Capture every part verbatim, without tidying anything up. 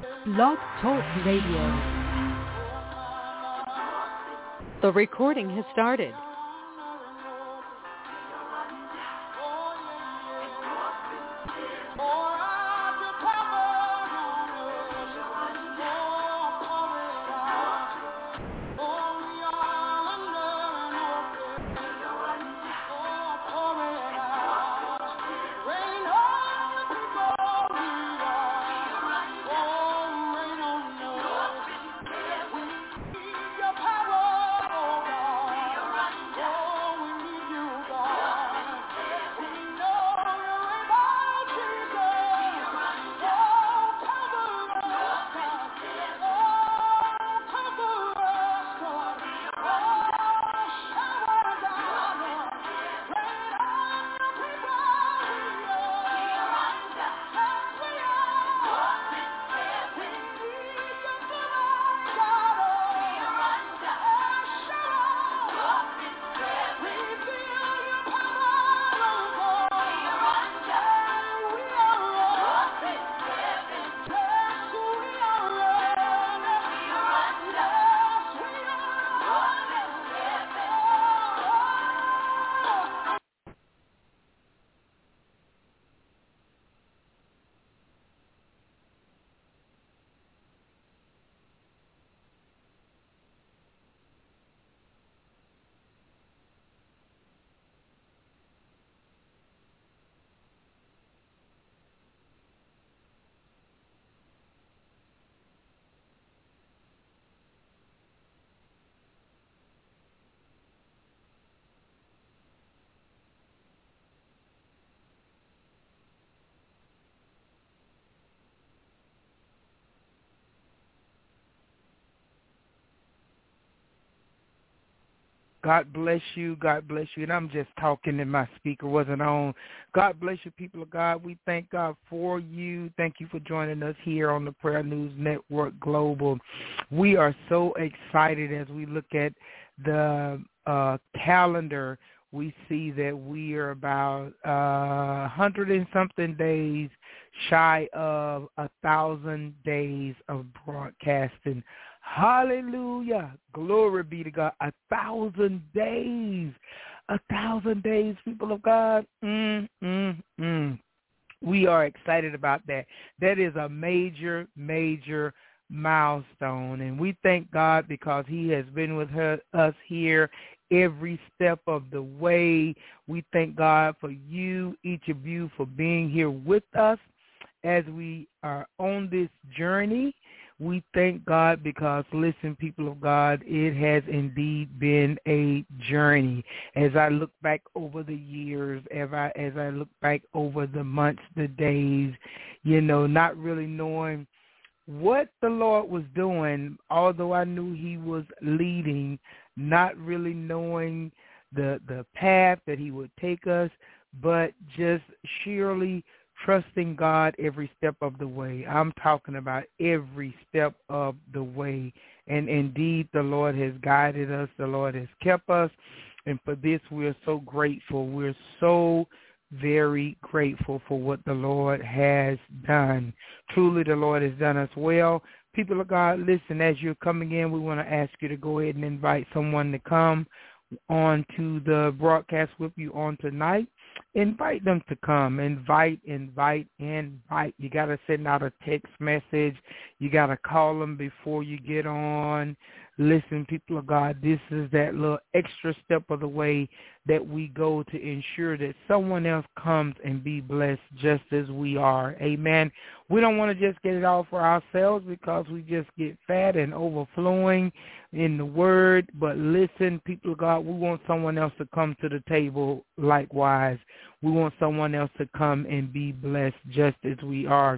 Blog Talk Radio. The recording has started. God bless you. God bless you. And I'm just talking and my speaker wasn't on. God bless you, people of God. We thank God for you. Thank you for joining us here on the Prayer News Network Global. We are so excited as we look at the uh, calendar. We see that we are about uh, one hundred and something days shy of a thousand days of broadcasting. Hallelujah. Glory be to God. A thousand days. A thousand days, people of God. Mm, mm, mm. We are excited about that. That is a major, major milestone. And we thank God because he has been with her, us here every step of the way. We thank God for you, each of you, for being here with us as we are on this journey. We thank God because, listen, people of God, it has indeed been a journey. As I look back over the years, as I, as I look back over the months, the days, you know, not really knowing what the Lord was doing, although I knew he was leading, not really knowing the the path that he would take us, but just surely trusting God every step of the way. I'm talking about every step of the way. And indeed, the Lord has guided us. The Lord has kept us. And for this, we're so grateful. We're so very grateful for what the Lord has done. Truly, the Lord has done us well. People of God, listen, as you're coming in, we want to ask you to go ahead and invite someone to come on to the broadcast with you on tonight. Invite them to come. Invite, invite, invite. You got to send out a text message. You got to call them before you get on. Listen, people of God, this is that little extra step of the way that we go to ensure that someone else comes and be blessed just as we are. Amen. We don't want to just get it all for ourselves because we just get fat and overflowing in the word. But listen, people of God, we want someone else to come to the table likewise. We want someone else to come and be blessed just as we are.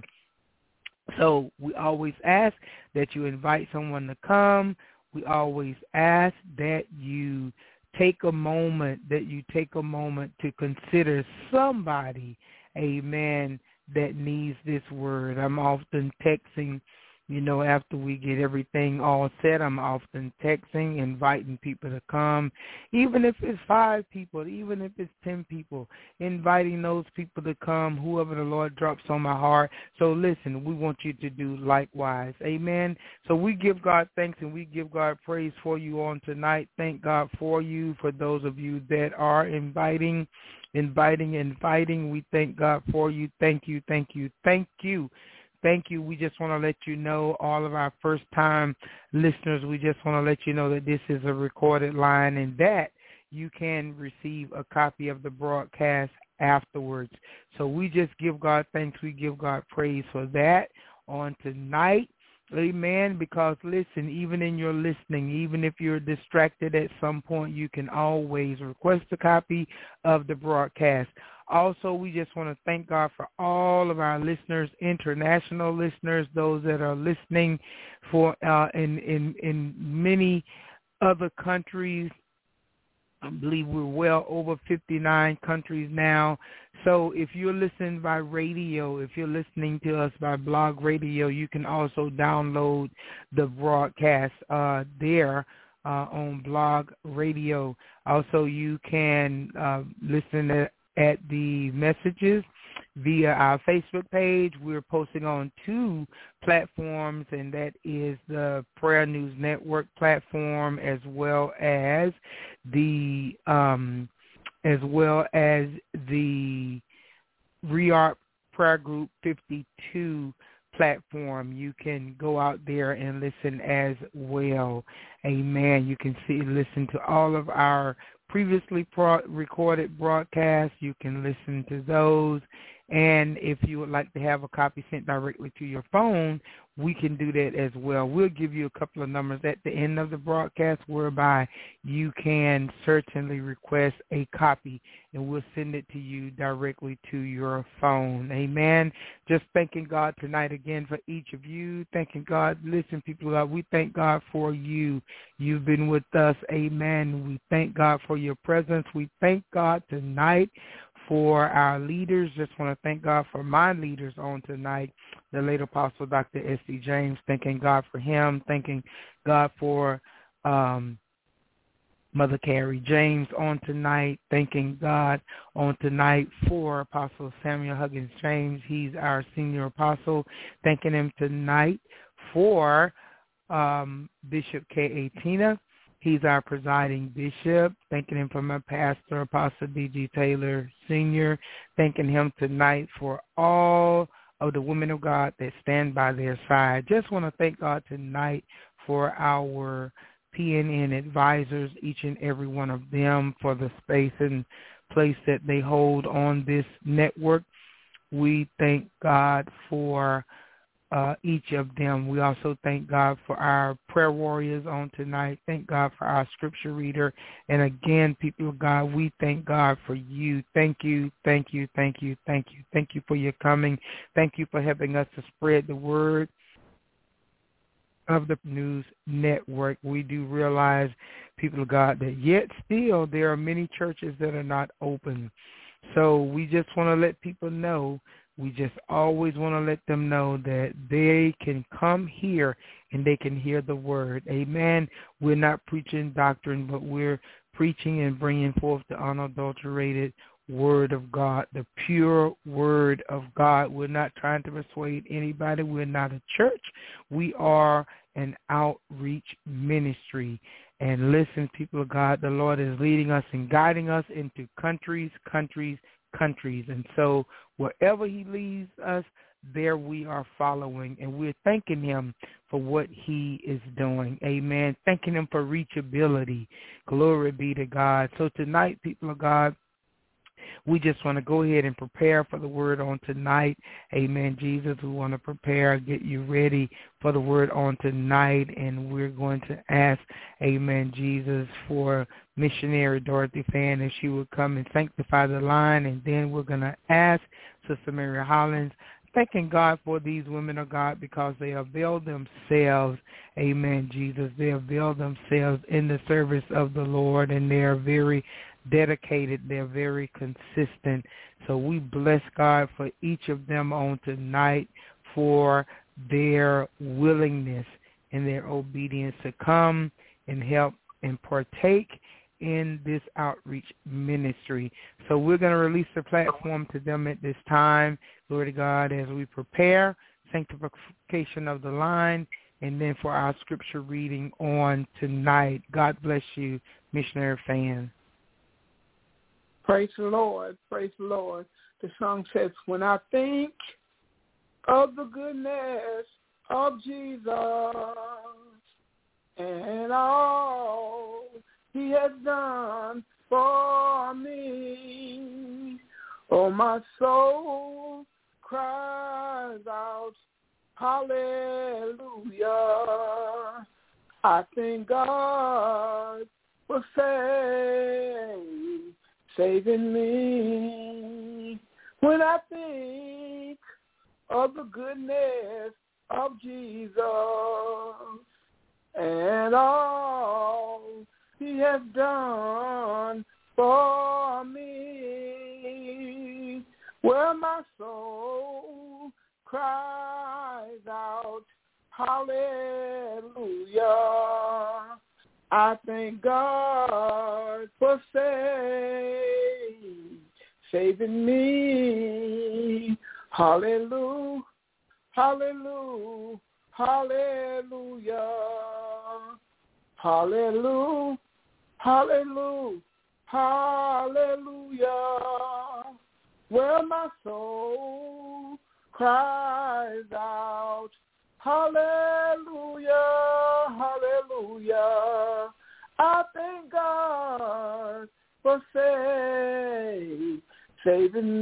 So we always ask that you invite someone to come. We always ask that you take a moment, that you take a moment to consider somebody, amen, that needs this word. I'm often texting You know, after we get everything all set, I'm often texting, inviting people to come, even if it's five people, even if it's ten people, inviting those people to come, whoever the Lord drops on my heart. So listen, we want you to do likewise. Amen. So we give God thanks and we give God praise for you on tonight. Thank God for you, for those of you that are inviting, inviting, inviting. We thank God for you. Thank you, thank you, thank you. Thank you. We just want to let you know, all of our first-time listeners, we just want to let you know that this is a recorded line and that you can receive a copy of the broadcast afterwards. So we just give God thanks. We give God praise for that on tonight. Amen. Because, listen, even in your listening, even if you're distracted at some point, you can always request a copy of the broadcast. Also, we just want to thank God for all of our listeners, international listeners, those that are listening for uh, in, in, in many other countries. I believe we're well over fifty-nine countries now. So if you're listening by radio, if you're listening to us by blog radio, you can also download the broadcast uh, there uh, on blog radio. Also, you can uh, listen to at the messages via our Facebook page. We're posting on two platforms, and that is the Prayer News Network platform, as well as the um, as well as the Reart Prayer Group fifty-two platform. You can go out there and listen as well. Amen. You can see, listen to all of our previously pro- recorded broadcasts. You can listen to those. And if you would like to have a copy sent directly to your phone, we can do that as well. We'll give you a couple of numbers at the end of the broadcast whereby you can certainly request a copy, and we'll send it to you directly to your phone. Amen. Just thanking God tonight again for each of you. Thanking God. Listen, people, God, we thank God for you. You've been with us. Amen. We thank God for your presence. We thank God tonight for our leaders. Just want to thank God for my leaders on tonight, the late Apostle Doctor S D James, thanking God for him, thanking God for um, Mother Carrie James on tonight, thanking God on tonight for Apostle Samuel Huggins James. He's our senior apostle, thanking him tonight for um, Bishop K A. Tina. He's our presiding bishop, thanking him for my pastor, Apostle D G. Taylor Senior, thanking him tonight for all of the women of God that stand by their side. Just want to thank God tonight for our P N N advisors, each and every one of them, for the space and place that they hold on this network. We thank God for Uh, each of them. We also thank God for our prayer warriors on tonight. Thank God for our scripture reader. And again, people of God, we thank God for you. Thank you, thank you, thank you, thank you. Thank you for your coming. Thank you for helping us to spread the word of the news network. We do realize, people of God, that yet still there are many churches that are not open. So we just want to let people know, we just always want to let them know that they can come here and they can hear the word. Amen. We're not preaching doctrine, but we're preaching and bringing forth the unadulterated word of God, the pure word of God. We're not trying to persuade anybody. We're not a church. We are an outreach ministry. And listen, people of God, the Lord is leading us and guiding us into countries, countries, countries. And so wherever he leads us, there we are following. And we're thanking him for what he is doing. Amen. Thanking him for reachability. Glory be to God. So tonight, people of God, we just want to go ahead and prepare for the word on tonight. Amen, Jesus. We want to prepare, get you ready for the word on tonight. And we're going to ask, amen, Jesus, for missionary Dorothy Fan, if she would come and sanctify the line. And then we're going to ask Sister Mary Hollins, thanking God for these women of God because they avail themselves, amen, Jesus. They avail themselves in the service of the Lord, and they are very dedicated. They're very consistent. So we bless God for each of them on tonight for their willingness and their obedience to come and help and partake in this outreach ministry. So we're going to release the platform to them at this time, glory to God, as we prepare sanctification of the line and then for our scripture reading on tonight. God bless you, Missionary Fan. Praise the Lord. Praise the Lord. The song says, when I think of the goodness of Jesus and all he has done for me, oh, my soul cries out, hallelujah. I thank God for saving, saving me. When I think of the goodness of Jesus and all he has done for me, well, my soul cries out, hallelujah. I thank God for saving, saving me. Hallelujah, hallelujah, hallelujah, hallelujah, hallelujah, hallelujah. Well, my soul cries out, hallelujah, hallelujah. I thank God for saving, saving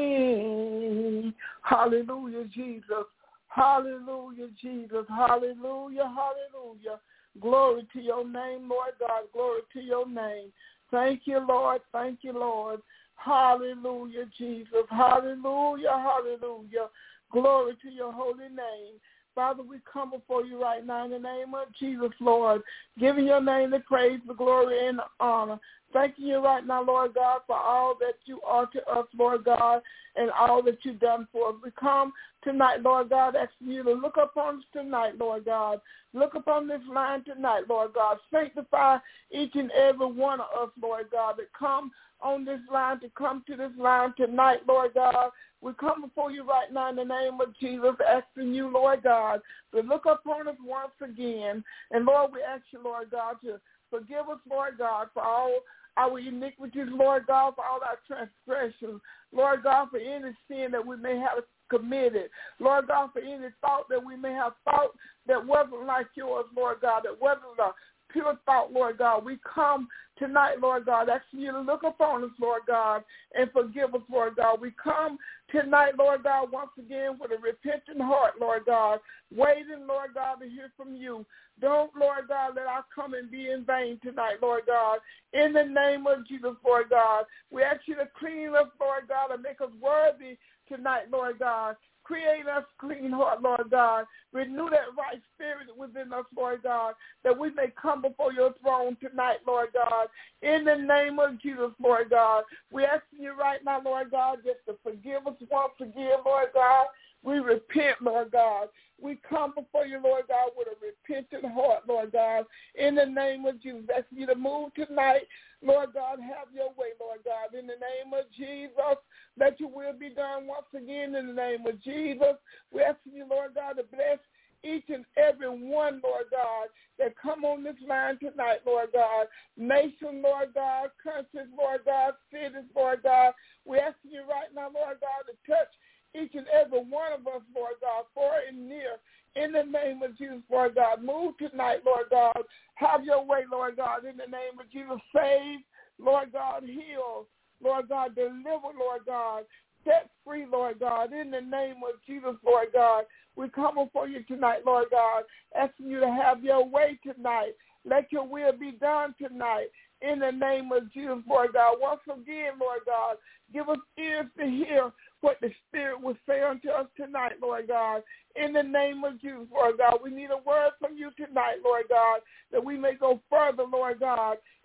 me. Hallelujah, Jesus. Hallelujah, Jesus. Hallelujah, hallelujah. Glory to your name, Lord God. Glory to your name. Thank you, Lord. Thank you, Lord. Hallelujah, Jesus. Hallelujah, hallelujah. Glory to your holy name. Father, we come before you right now in the name of Jesus, Lord, giving your name the praise, the glory, and the honor. Thanking you right now, Lord God, for all that you are to us, Lord God, and all that you've done for us. We come tonight, Lord God, asking you to look upon us tonight, Lord God. Look upon this line tonight, Lord God. Sanctify each and every one of us, Lord God, that come on this line, to come to this line tonight, Lord God. We come before you right now in the name of Jesus, asking you, Lord God, to look upon us once again. And, Lord, we ask you, Lord God, to forgive us, Lord God, for all our iniquities, Lord God, for all our transgressions. Lord God, for any sin that we may have committed. Lord God, for any thought that we may have thought that wasn't like yours, Lord God, that wasn't a pure thought, Lord God. We come tonight, Lord God, asking you to look upon us, Lord God, and forgive us, Lord God. We come tonight, Lord God, once again with a repentant heart, Lord God, waiting, Lord God, to hear from you. Don't, Lord God, let our coming be in vain tonight, Lord God. In the name of Jesus, Lord God, we ask you to clean us, Lord God, and make us worthy tonight, Lord God. Create us clean heart, Lord God. Renew that right spirit within us, Lord God, that we may come before your throne tonight, Lord God. In the name of Jesus, Lord God, we ask you right now, Lord God, just to forgive us once again, Lord God. We repent, Lord God. We come before you, Lord God, with a repentant heart, Lord God. In the name of Jesus, ask you to move tonight. Lord God, have your way, Lord God. In the name of Jesus, let your will be done once again in the name of Jesus. We ask you, Lord God, to bless each and every one, Lord God, that come on this line tonight, Lord God. Nation, Lord God, countries, Lord God, cities, Lord God. We ask you right now, Lord God, to touch each and every one of us, Lord God, far and near. In the name of Jesus, Lord God, move tonight, Lord God. Have your way, Lord God. In the name of Jesus, save, Lord God, heal, Lord God, deliver, Lord God. Set free, Lord God. In the name of Jesus, Lord God, we come before you tonight, Lord God, asking you to have your way tonight. Let your will be done tonight. In the name of Jesus, Lord God. Once again, Lord God, give us ears to hear what the Spirit will say unto us tonight, Lord God. In the name of Jesus, Lord God, we need a word from you tonight, Lord God, that we may go further, Lord God.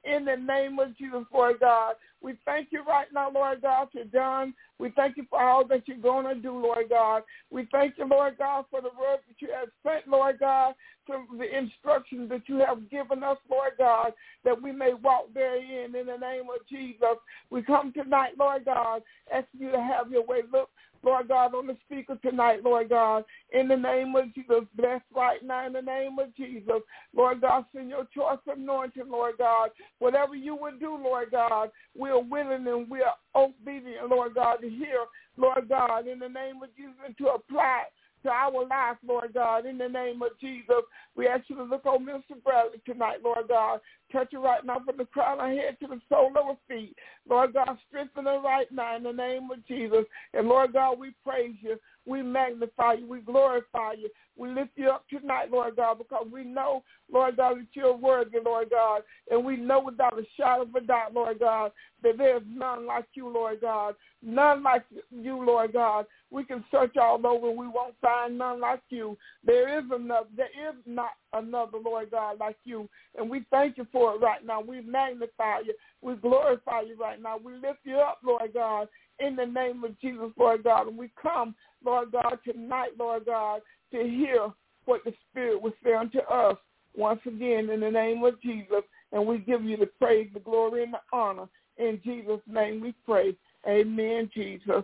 in the name of Jesus, Lord God. We thank you right now, Lord God, for John. We thank you for all that you're going to do, Lord God. We thank you, Lord God, for the word that you have sent, Lord God, to the instructions that you have given us, Lord God, that we may walk therein in the name of Jesus. We come tonight, Lord God, asking you to have your way. Look, Lord God, on the speaker tonight, Lord God, in the name of Jesus, bless right now in the name of Jesus. Lord God, send your choice anointing, Lord God. Whatever you would do, Lord God, we are willing and we are obedient, Lord God, to hear, Lord God, in the name of Jesus, and to apply to our life, Lord God, in the name of Jesus. We ask you to look on Mister Bradley tonight, Lord God. Touch her right now from the crown of her head to the sole of her feet. Lord God, strengthen her right now in the name of Jesus. And Lord God, we praise you. We magnify you. We glorify you. We lift you up tonight, Lord God, because we know, Lord God, that you're worthy, Lord God. And we know without a shadow of a doubt, Lord God, that there's none like you, Lord God. None like you, Lord God. We can search all over and we won't find none like you. There is another. There is not another, Lord God, like you. And we thank you for it right now. We magnify you. We glorify you right now. We lift you up, Lord God, in the name of Jesus, Lord God. And we come, Lord God, tonight, Lord God, to hear what the Spirit will say unto us once again in the name of Jesus. And we give you the praise, the glory, and the honor. In Jesus' name we pray. Amen, Jesus.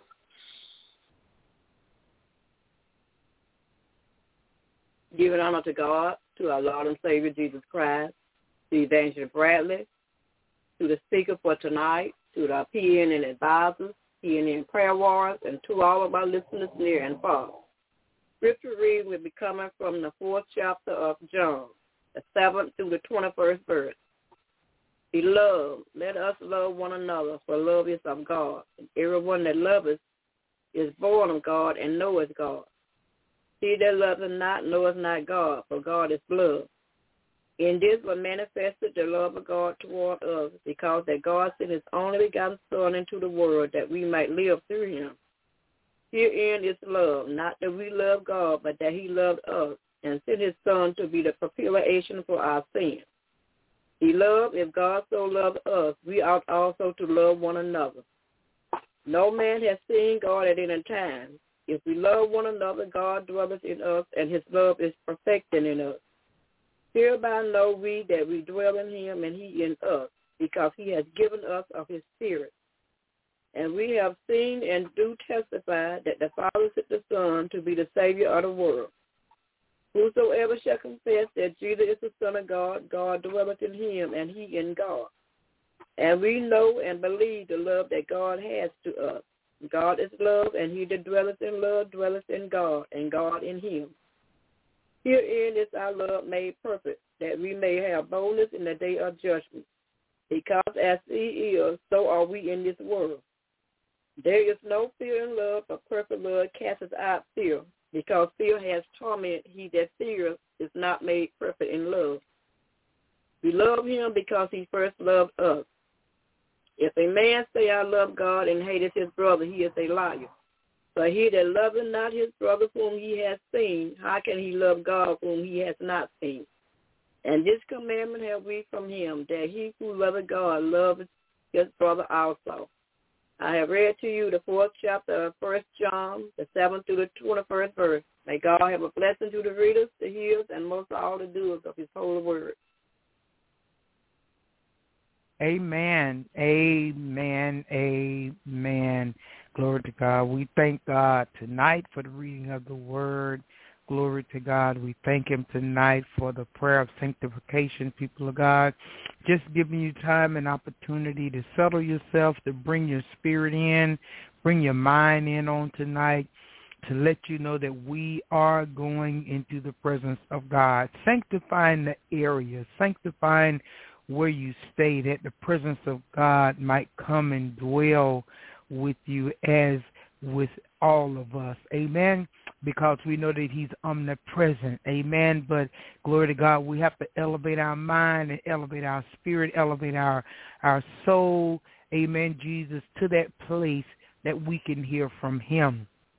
Giving honor to God, to our Lord and Savior Jesus Christ, to Evangelist Bradley, to the speaker for tonight, to the P N and advisors, P N and prayer warriors, and to all of our listeners near and far. Scripture reading will be coming from the fourth chapter of John, the seventh through the twenty-first verse. Beloved, let us love one another, for love is of God. And everyone that loveth is born of God and knoweth God. He that loveth not knoweth not God, for God is love. In this was manifested the love of God toward us, because that God sent his only begotten Son into the world that we might live through him. Herein is love, not that we love God, but that he loved us and sent his Son to be the propitiation for our sins. Beloved, if God so loved us, we ought also to love one another. No man has seen God at any time. If we love one another, God dwelleth in us, and his love is perfected in us. Hereby know we that we dwell in him and he in us, because he has given us of his Spirit. And we have seen and do testify that the Father sent the Son to be the Savior of the world. Whosoever shall confess that Jesus is the Son of God, God dwelleth in him and he in God. And we know and believe the love that God has to us. God is love, and he that dwelleth in love dwelleth in God, and God in him. Herein is our love made perfect, that we may have boldness in the day of judgment. Because as he is, so are we in this world. There is no fear in love, but perfect love casteth out fear, because fear has torment. He that feareth is not made perfect in love. We love him because he first loved us. If a man say, I love God, and hateth his brother, he is a liar. But he that loveth not his brother whom he has seen, how can he love God whom he has not seen? And this commandment have we from him, that he who loveth God loveth his brother also. I have read to you the fourth chapter of First John, the seventh through the twenty-first verse. May God have a blessing to the readers, the hearers, and most of all the doers of his holy word. Amen, amen, amen. Glory to God. We thank God tonight for the reading of the word. Glory to God. We thank him tonight for the prayer of sanctification, people of God. Just giving you time and opportunity to settle yourself, to bring your spirit in, bring your mind in on tonight, to let you know that we are going into the presence of God, sanctifying the area, sanctifying where you stay, that the presence of God might come and dwell with you as with all of us. Amen. Because we know that he's omnipresent. Amen. But glory to God, we have to elevate our mind and elevate our spirit, elevate our, our soul. Amen, Jesus, to that place that we can hear from him.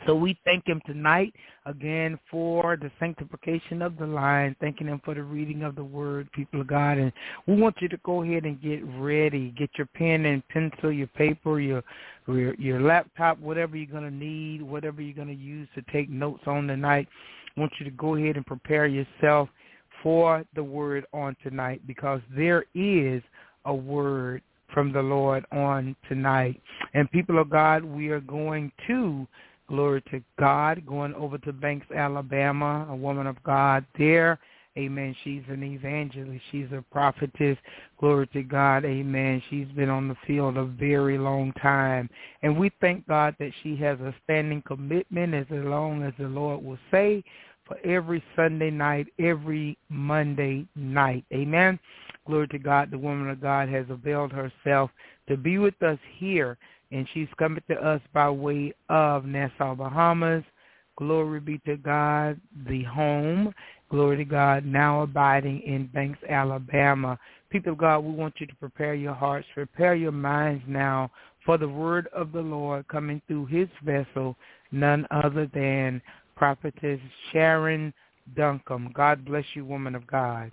So we thank him tonight, again, for the sanctification of the line, thanking him for the reading of the word, people of God. And we want you to go ahead and get ready. Get your pen and pencil, your paper, your your, your laptop, whatever you're going to need, whatever you're going to use to take notes on tonight. I want you to go ahead and prepare yourself for the word on tonight, because there is a word from the Lord on tonight. And people of God, we are going to Glory to God, going over to Banks, Alabama, a woman of God there. Amen. She's an evangelist. She's a prophetess. Glory to God. Amen. She's been on the field a very long time. And we thank God that she has a standing commitment, as long as the Lord will say, for every Sunday night, every Monday night. Amen. Glory to God. The woman of God has availed herself to be with us here. And she's coming to us by way of Nassau, Bahamas. Glory be to God, the home. Glory to God, now abiding in Banks, Alabama. People of God, we want you to prepare your hearts, prepare your minds now for the word of the Lord coming through his vessel, none other than Prophetess Sharon Duncombe. God bless you, woman of God.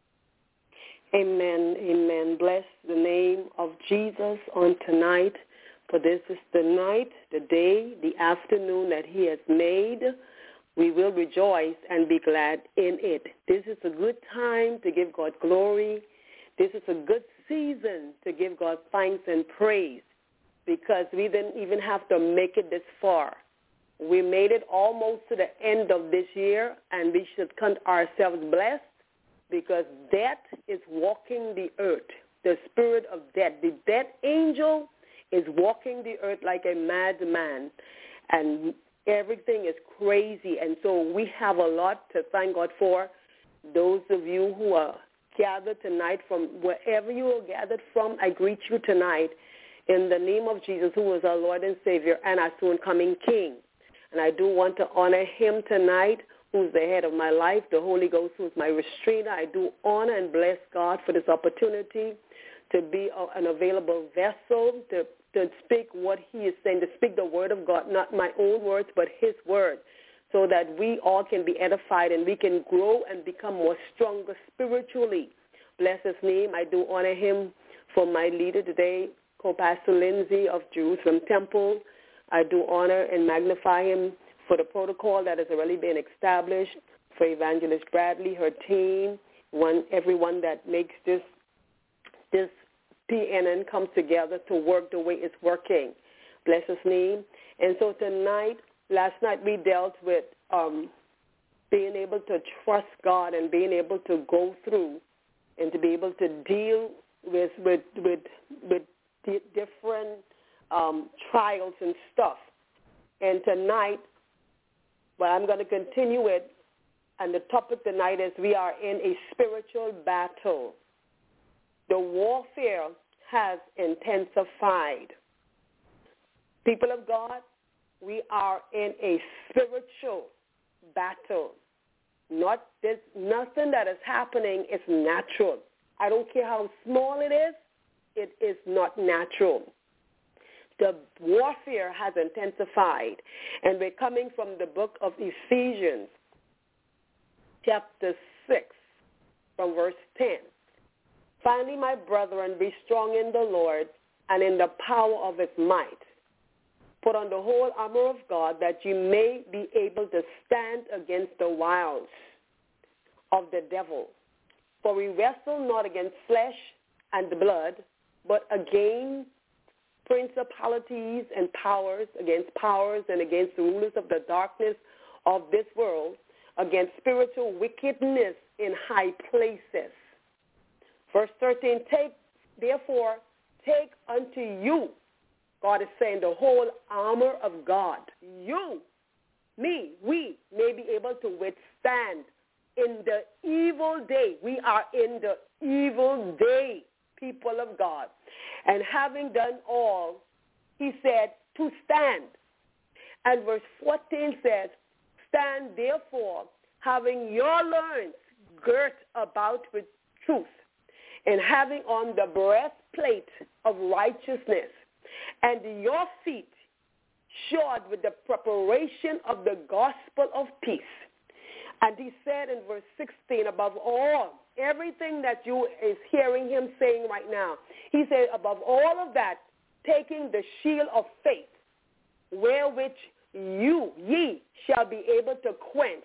Amen, amen. Bless the name of Jesus on tonight. For this is the night, the day, the afternoon that he has made. We will rejoice and be glad in it. This is a good time to give God glory. This is a good season to give God thanks and praise, because we didn't even have to make it this far. We made it almost to the end of this year, and we should count ourselves blessed, because death is walking the earth. The spirit of death, the death angel, is walking the earth like a madman, and everything is crazy. And so we have a lot to thank God for. Those of you who are gathered tonight from wherever you are gathered from, I greet you tonight in the name of Jesus, who is our Lord and Savior and our soon-coming King. And I do want to honor him tonight, who's the head of my life, the Holy Ghost, who's my restrainer. I do honor and bless God for this opportunity to be a, an available vessel, to to speak what he is saying, to speak the word of God, not my own words, but his word, so that we all can be edified and we can grow and become more stronger spiritually. Bless his name. I do honor him for my leader today, Co-Pastor Lindsay of Jerusalem Temple. I do honor and magnify him for the protocol that has already been established, for Evangelist Bradley, her team, one everyone that makes this this P N N comes together to work the way it's working. Bless his name. And so tonight, last night we dealt with um, being able to trust God and being able to go through and to be able to deal with with with, with di- different um, trials and stuff. And tonight, well, I'm going to continue it, and the topic tonight is we are in a spiritual battle. The warfare has intensified. People of God, we are in a spiritual battle. Not this, nothing that is happening is natural. I don't care how small it is, it is not natural. The warfare has intensified, and we're coming from the book of Ephesians, chapter six, from verse ten. Finally, my brethren, be strong in the Lord and in the power of his might. Put on the whole armor of God, that you may be able to stand against the wiles of the devil. For we wrestle not against flesh and blood, but against principalities and powers, against powers and against the rulers of the darkness of this world, against spiritual wickedness in high places. Verse thirteen, take, therefore, take unto you, God is saying, the whole armor of God. You, me, we may be able to withstand in the evil day. We are in the evil day, people of God. And having done all, he said, to stand. And verse fourteen says, stand therefore, having your loins girt about with truth, and having on the breastplate of righteousness, and your feet shod with the preparation of the gospel of peace. And he said in verse sixteen, above all, everything that you is hearing him saying right now, he said, above all of that, taking the shield of faith, wherewith you, ye, shall be able to quench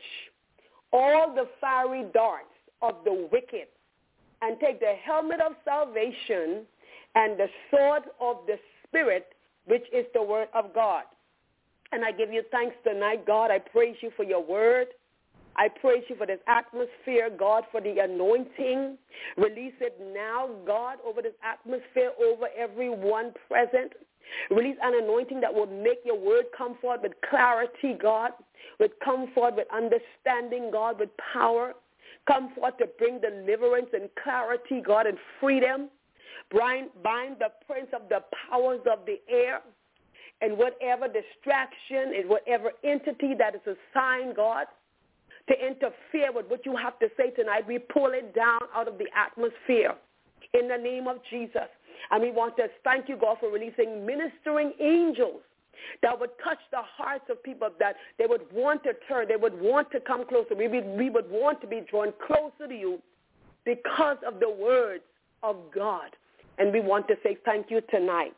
all the fiery darts of the wicked, and take the helmet of salvation and the sword of the Spirit, which is the word of God. And I give you thanks tonight, God. I praise you for your word. I praise you for this atmosphere, God, for the anointing. Release it now, God, over this atmosphere, over everyone present. Release an anointing that will make your word come forth with clarity, God, with comfort, with understanding, God, with power. Come forth to bring deliverance and clarity, God, and freedom. Bind, bind the prince of the powers of the air and whatever distraction and whatever entity that is assigned, God, to interfere with what you have to say tonight. We pull it down out of the atmosphere in the name of Jesus. And we want to thank you, God, for releasing ministering angels that would touch the hearts of people, that they would want to turn, they would want to come closer. We would, we would want to be drawn closer to you because of the words of God. And we want to say thank you tonight.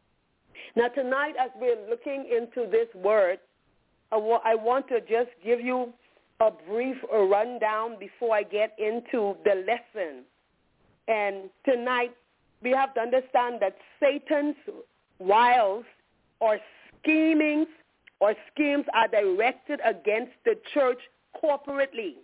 Now, tonight, as we're looking into this word, I, wa- I want to just give you a brief rundown before I get into the lesson. And tonight, we have to understand that Satan's wiles or schemings or schemes are directed against the church corporately.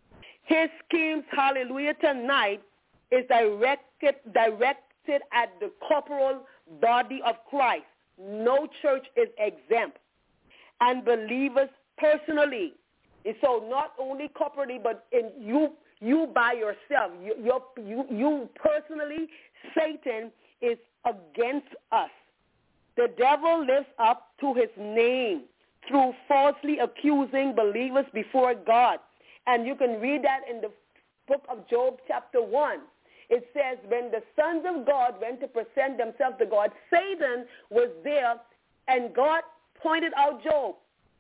His schemes, hallelujah, tonight is directed, directed at the corporal body of Christ. No church is exempt. And believers personally. And so not only corporately, but in you you by yourself, you, you, you personally, Satan is against us. The devil lives up to his name through falsely accusing believers before God. And you can read that in the book of Job chapter one. It says, when the sons of God went to present themselves to God, Satan was there, and God pointed out Job.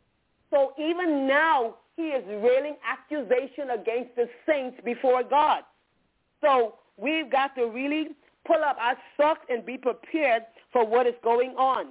So even now, he is railing accusation against the saints before God. So we've got to really pull up our socks and be prepared for what is going on.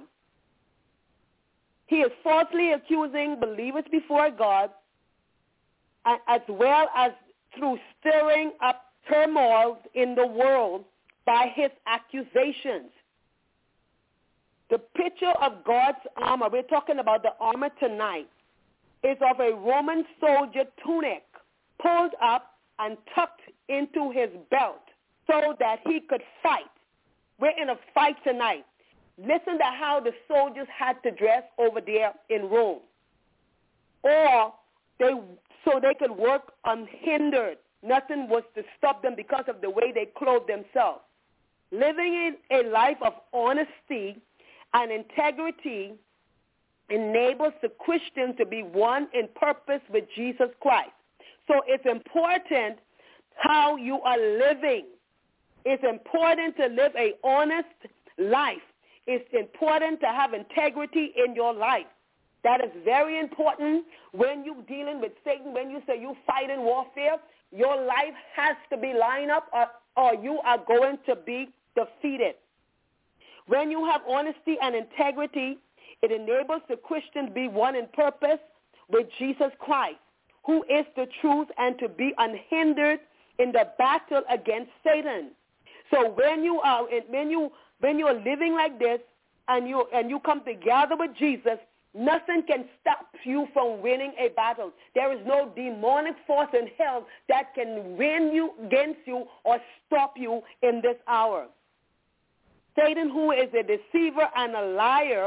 He is falsely accusing believers before God, as well as through stirring up turmoil in the world by his accusations. The picture of God's armor, we're talking about the armor tonight, is of a Roman soldier tunic pulled up and tucked into his belt so that he could fight. We're in a fight tonight. Listen to how the soldiers had to dress over there in Rome. Or they so they could work unhindered. Nothing was to stop them because of the way they clothed themselves. Living in a life of honesty and integrity enables the Christian to be one in purpose with Jesus Christ. So it's important how you are living. It's important to live an honest life. It's important to have integrity in your life. That is very important when you're dealing with Satan. When you say you fight in warfare, your life has to be lined up or, or you are going to be defeated. When you have honesty and integrity, it enables the Christian to be one in purpose with Jesus Christ, who is the truth, and to be unhindered in the battle against Satan. So when you are when you when you are living like this and you and you come together with Jesus, nothing can stop you from winning a battle. There is no demonic force in hell that can win you against you or stop you in this hour. Satan, who is a deceiver and a liar,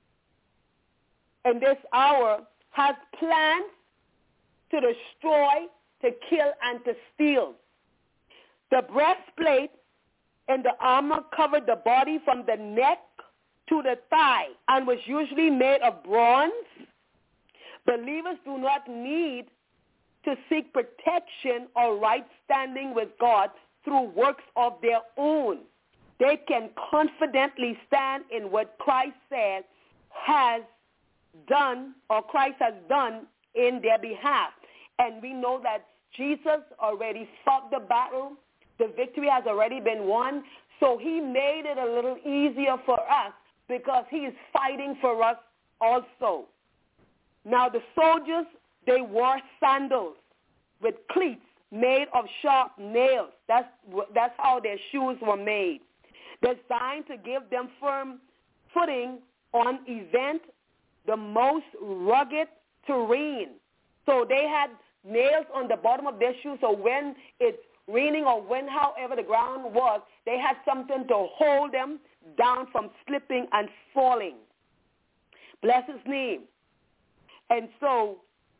in this hour has plans to destroy, to kill, and to steal. The breastplate and the armor covered the body from the neck to the thigh and was usually made of bronze. Believers do not need to seek protection or right standing with God through works of their own. They can confidently stand in what Christ said has done or Christ has done in their behalf. And we know that Jesus already fought the battle. The victory has already been won. So he made it a little easier for us because he is fighting for us also. Now the soldiers, they wore sandals with cleats made of sharp nails. That's, that's how their shoes were made, designed to give them firm footing on event, the most rugged terrain. So they had nails on the bottom of their shoes, so when it's raining or when however the ground was, they had something to hold them down from slipping and falling. Bless his name. And so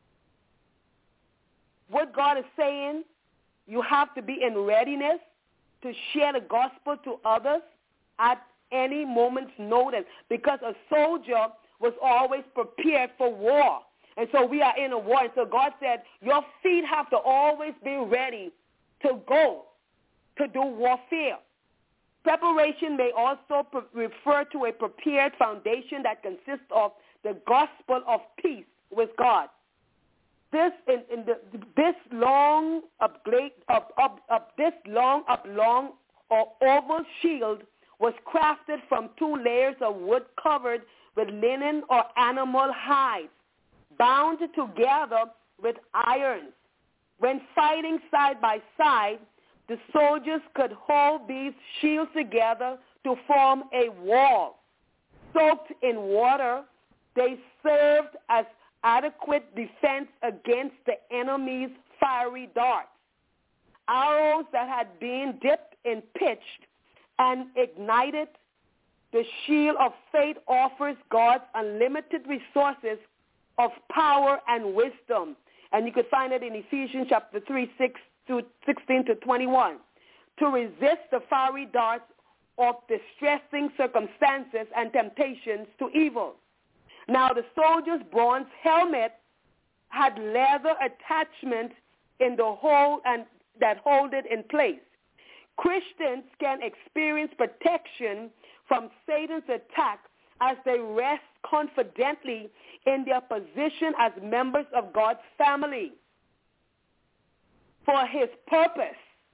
what God is saying, you have to be in readiness to share the gospel to others at any moment's notice, because a soldier was always prepared for war. And so we are in a war. And so God said, your feet have to always be ready to go to do warfare. Preparation may also pre- refer to a prepared foundation that consists of the gospel of peace with God. This in, in the this long up, up, up, up this long oblong or oval shield was crafted from two layers of wood covered with linen or animal hides, bound together with irons. When fighting side by side, the soldiers could hold these shields together to form a wall. Soaked in water, they served as adequate defense against the enemy's fiery darts. Arrows that had been dipped in pitch and ignited, the shield of faith offers God's unlimited resources of power and wisdom. And you could find it in Ephesians chapter three, six to sixteen to twenty-one. To resist the fiery darts of distressing circumstances and temptations to evil. Now the soldier's bronze helmet had leather attachment in the hole and that hold it in place. Christians can experience protection from Satan's attack as they rest confidently in their position as members of God's family for his purpose.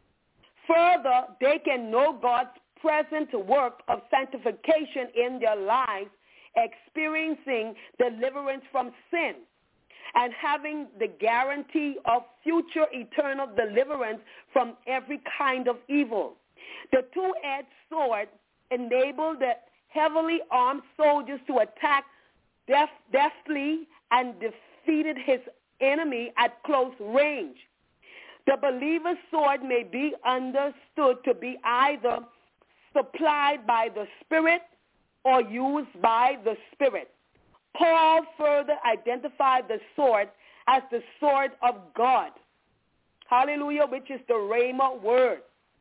Further, they can know God's present work of sanctification in their lives, experiencing deliverance from sin, and having the guarantee of future eternal deliverance from every kind of evil. The two-edged sword enabled the heavily armed soldiers to attack def- deftly and defeated his enemy at close range. The believer's sword may be understood to be either supplied by the Spirit or used by the Spirit. Paul further identified the sword as the sword of God. Hallelujah, which is the Rhema word.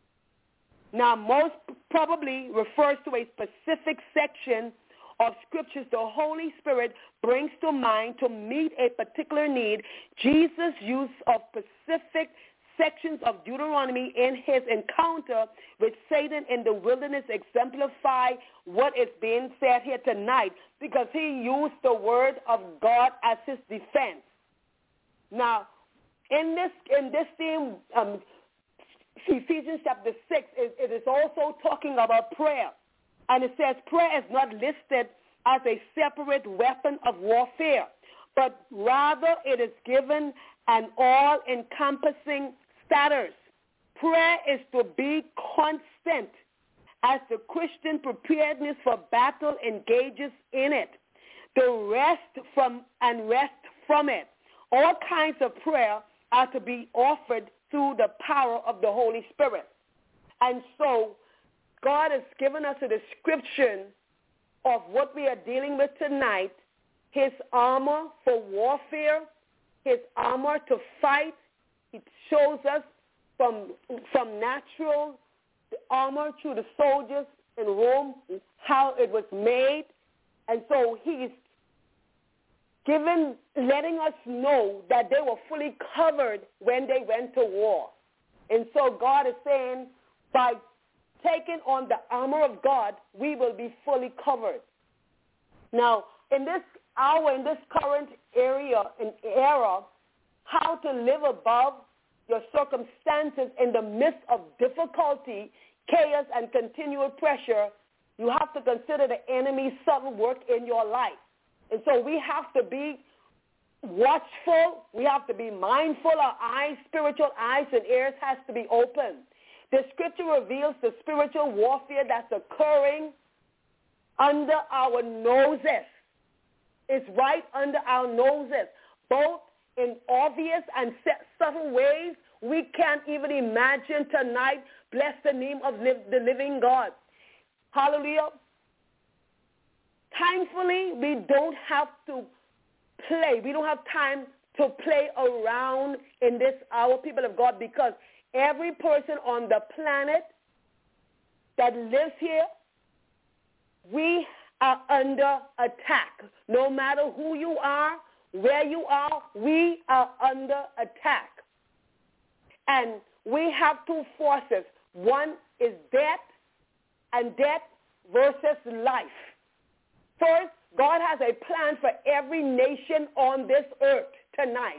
Now, most probably refers to a specific section of scriptures the Holy Spirit brings to mind to meet a particular need. Jesus' use of specific sections of Deuteronomy in his encounter with Satan in the wilderness exemplify what is being said here tonight, because he used the word of God as his defense. Now, in this in this same um, Ephesians chapter six, it, it is also talking about prayer. And it says prayer is not listed as a separate weapon of warfare, but rather it is given an all-encompassing status. Prayer is to be constant as the Christian preparedness for battle engages in it. The rest from and rest from it. All kinds of prayer are to be offered through the power of the Holy Spirit. And so God has given us a description of what we are dealing with tonight, his armor for warfare, his armor to fight. It shows us from, from natural the armor to the soldiers in Rome, how it was made. And so he's given, letting us know that they were fully covered when they went to war. And so God is saying, by taking on the armor of God, we will be fully covered. Now, in this hour, in this current area and era, how to live above your circumstances in the midst of difficulty, chaos, and continual pressure, you have to consider the enemy's subtle work in your life. And so we have to be watchful. We have to be mindful. Our eyes, spiritual eyes and ears has to be open. The scripture reveals the spiritual warfare that's occurring under our noses. It's right under our noses, both in obvious and subtle ways we can't even imagine tonight. Bless the name of the living God. Hallelujah. Thankfully, we don't have to play. We don't have time to play around in this hour, people of God, because every person on the planet that lives here, we are under attack. No matter who you are, where you are, we are under attack. And we have two forces. One is death, and death versus life. First, God has a plan for every nation on this earth tonight.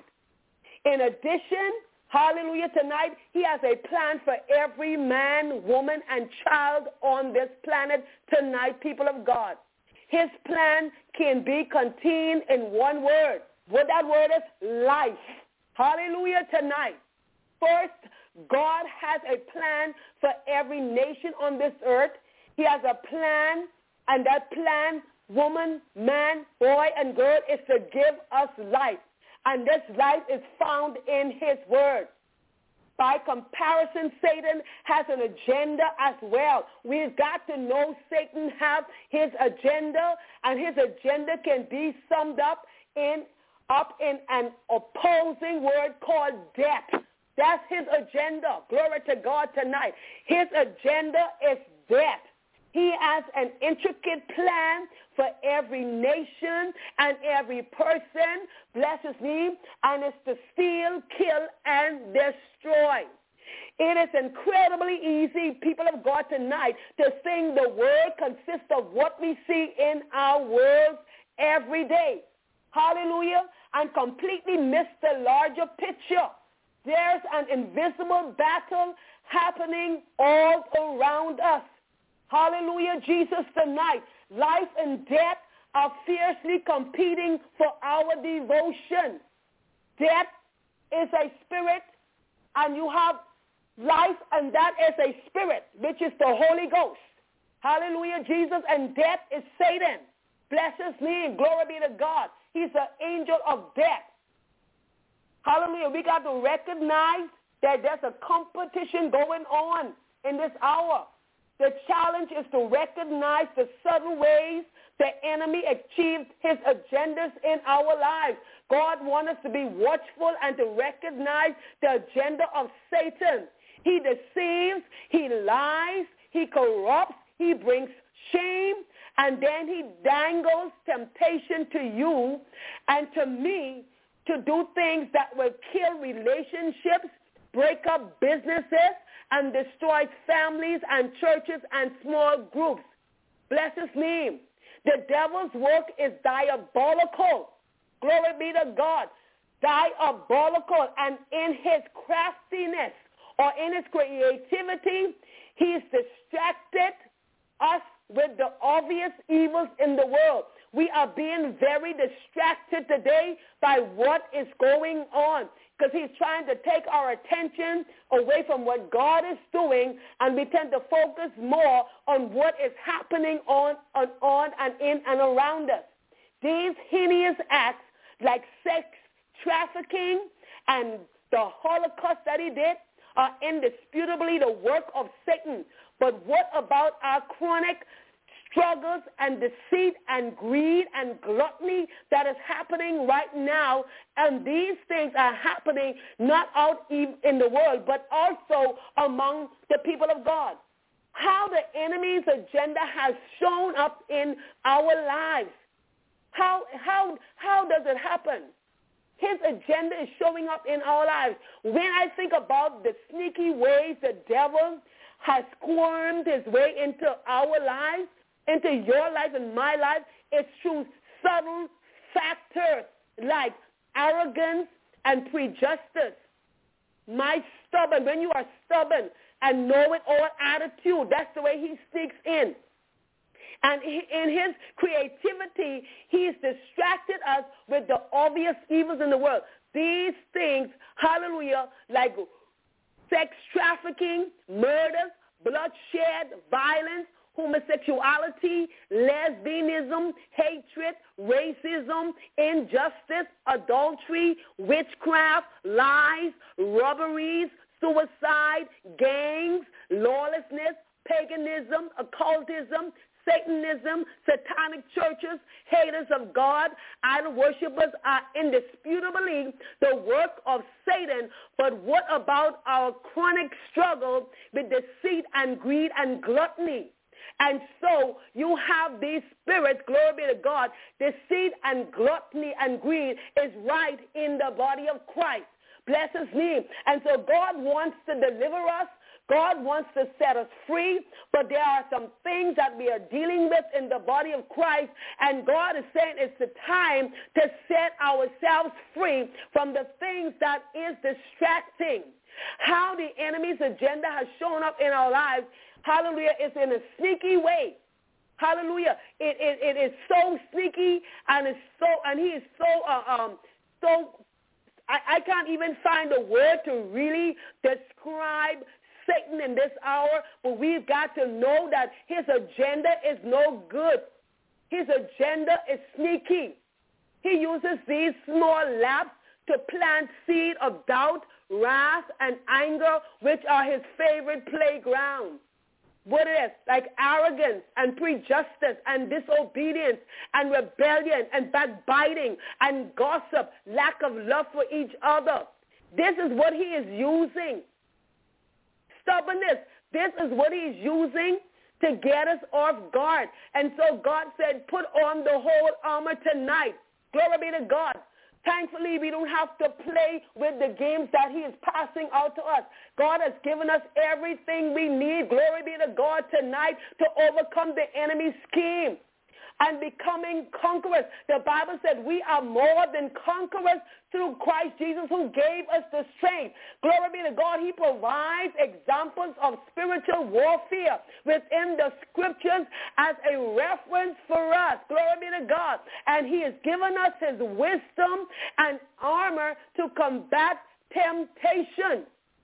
In addition, hallelujah, tonight, he has a plan for every man, woman, and child on this planet tonight, people of God. His plan can be contained in one word. What that word is? Life. Hallelujah, tonight. First, God has a plan for every nation on this earth. He has a plan, and that plan, woman, man, boy, and girl, is to give us life. And this life is found in his word. By comparison, Satan has an agenda as well. We've got to know Satan has his agenda, and his agenda can be summed up in up in an opposing word called death. That's his agenda. Glory to God tonight. His agenda is death. He has an intricate plan for every nation and every person, bless his name, and it's to steal, kill, and destroy. It is incredibly easy, people of God, tonight to think the world consists of what we see in our world every day. Hallelujah. And completely miss the larger picture. There's an invisible battle happening all around us. Hallelujah, Jesus, tonight. Life and death are fiercely competing for our devotion. Death is a spirit, and you have life, and that is a spirit, which is the Holy Ghost. Hallelujah, Jesus, and death is Satan. Bless his name. Glory be to God. He's the angel of death. Hallelujah. We got to recognize that there's a competition going on in this hour. The challenge is to recognize the subtle ways the enemy achieves his agendas in our lives. God wants us to be watchful and to recognize the agenda of Satan. He deceives, he lies, he corrupts, he brings shame, and then he dangles temptation to you and to me to do things that will kill relationships, break up businesses, and destroy families and churches and small groups. Bless his name. The devil's work is diabolical. Glory be to God. Diabolical. And in his craftiness or in his creativity, he's distracted us with the obvious evils in the world. We are being very distracted today by what is going on, because he's trying to take our attention away from what God is doing, and we tend to focus more on what is happening on, on, on and in and around us. These heinous acts like sex trafficking and the Holocaust that he did are indisputably the work of Satan. But what about our chronic struggles and deceit and greed and gluttony that is happening right now? And these things are happening not out in the world, but also among the people of God. How the enemy's agenda has shown up in our lives. How, how, how does it happen? His agenda is showing up in our lives. When I think about the sneaky ways the devil has squirmed his way into our lives, into your life and my life, it's through subtle factors like arrogance and prejudice. My stubborn, when you are stubborn and know-it-all attitude, that's the way he sneaks in. And in his creativity, he's distracted us with the obvious evils in the world. These things, hallelujah, like sex trafficking, murders, bloodshed, violence, homosexuality, lesbianism, hatred, racism, injustice, adultery, witchcraft, lies, robberies, suicide, gangs, lawlessness, paganism, occultism, Satanism, satanic churches, haters of God, idol worshippers are indisputably the work of Satan. But what about our chronic struggle with deceit and greed and gluttony? And so you have these spirits, glory be to God, deceit and gluttony and greed is right in the body of Christ. Bless his name. And so God wants to deliver us. God wants to set us free, but there are some things that we are dealing with in the body of Christ, and God is saying it's the time to set ourselves free from the things that is distracting. How the enemy's agenda has shown up in our lives, hallelujah, is in a sneaky way. Hallelujah. It, it, it is so sneaky, and it's so, and he is so, uh, um, so, I, I can't even find a word to really describe Satan in this hour, but we've got to know that his agenda is no good. His agenda is sneaky. He uses these small laps to plant seed of doubt, wrath, and anger, which are his favorite playground. What it is, like arrogance and prejudice and disobedience and rebellion and backbiting and gossip, lack of love for each other. This is what he is using. Stubbornness. This is what he's using to get us off guard. And so God said, put on the whole armor tonight. Glory be to God. Thankfully, we don't have to play with the games that he is passing out to us. God has given us everything we need. Glory be to God tonight to overcome the enemy's scheme and becoming conquerors. The Bible said we are more than conquerors through Christ Jesus, who gave us the strength. Glory be to God. He provides examples of spiritual warfare within the scriptures as a reference for us. Glory be to God. And he has given us his wisdom and armor to combat temptation.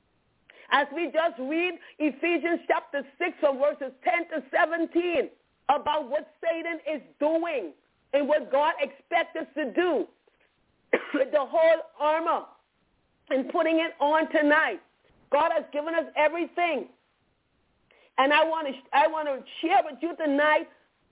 As we just read Ephesians chapter six from verses ten to seventeen, about what Satan is doing and what God expects us to do with the whole armor and putting it on tonight. God has given us everything. And I want to I want to share with you tonight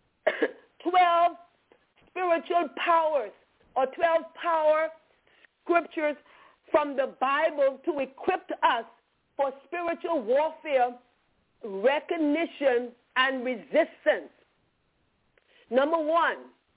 twelve spiritual powers or twelve power scriptures from the Bible to equip us for spiritual warfare, recognition, and resistance. Number one,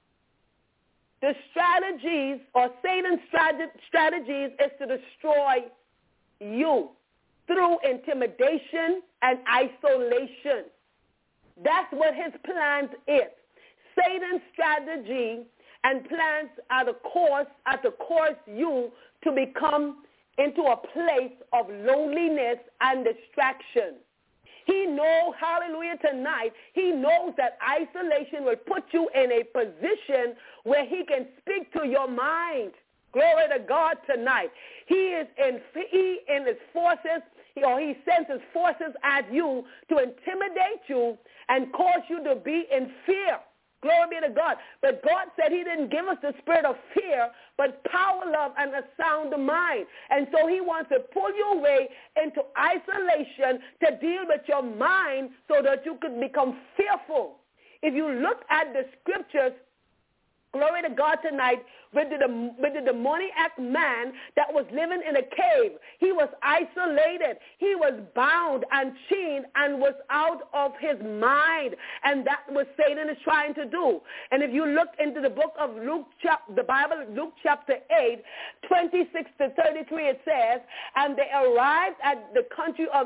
the strategies or Satan's strategies is to destroy you through intimidation and isolation. That's what his plans is. Satan's strategy and plans are the course, are to cause you to become into a place of loneliness and distraction. He knows, hallelujah, tonight, he knows that isolation will put you in a position where he can speak to your mind. Glory to God tonight. He is in, he in his forces, or he sends his forces at you to intimidate you and cause you to be in fear. Glory be to God. But God said he didn't give us the spirit of fear, but power, love, and a sound mind. And so he wants to pull you away into isolation to deal with your mind so that you could become fearful. If you look at the scriptures, glory to God tonight, with the, with the demoniac man that was living in a cave. He was isolated. He was bound and chained and was out of his mind. And that's what Satan is trying to do. And if you look into the book of Luke, the Bible, Luke chapter eight, twenty-six to thirty-three, it says, and they arrived at the country of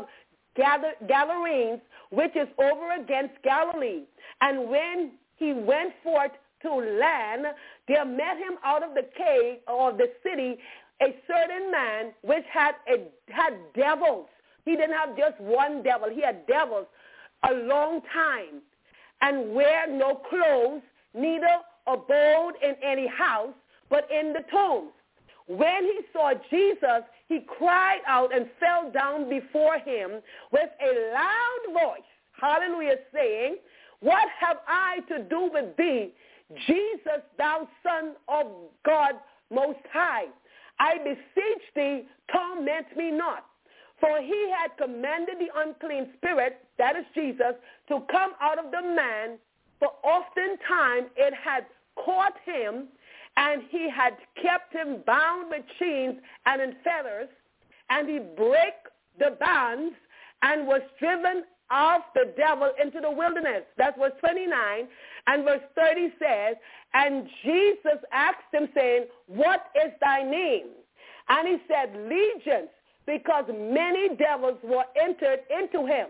Gadarenes, which is over against Galilee. And when he went forth to land, there met him out of the cave or the city a certain man which had a, had devils. He didn't have just one devil. He had devils a long time, and wear no clothes, neither abode in any house, but in the tombs. When he saw Jesus, he cried out and fell down before him with a loud voice, hallelujah, saying, what have I to do with thee, Jesus, thou Son of God Most High? I beseech thee, torment me not. For he had commanded the unclean spirit, that is Jesus, to come out of the man, for oftentimes it had caught him, and he had kept him bound with chains and in fetters, and he brake the bonds and was driven off the devil into the wilderness. That's verse twenty-nine. And verse thirty says, and Jesus asked him, saying, what is thy name? And he said, Legions, because many devils were entered into him.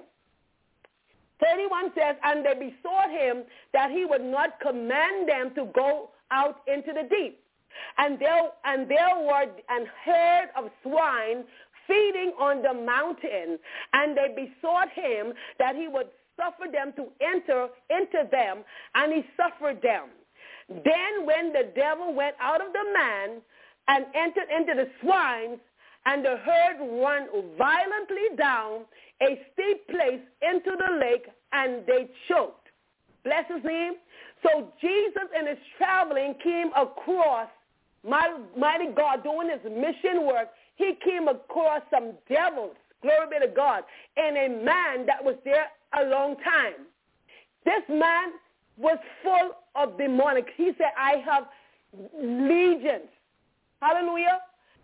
thirty-one says, and they besought him that he would not command them to go out into the deep. And there, and there were an herd of swine feeding on the mountain, and they besought him that he would suffer them to enter into them, and he suffered them. Then when the devil went out of the man and entered into the swines, and the herd ran violently down a steep place into the lake, and they choked. Bless his name. So Jesus in his traveling came across, mighty, mighty God, doing his mission work. He came across some devils, glory be to God, and a man that was there a long time. This man was full of demonic. He said, I have legions. Hallelujah.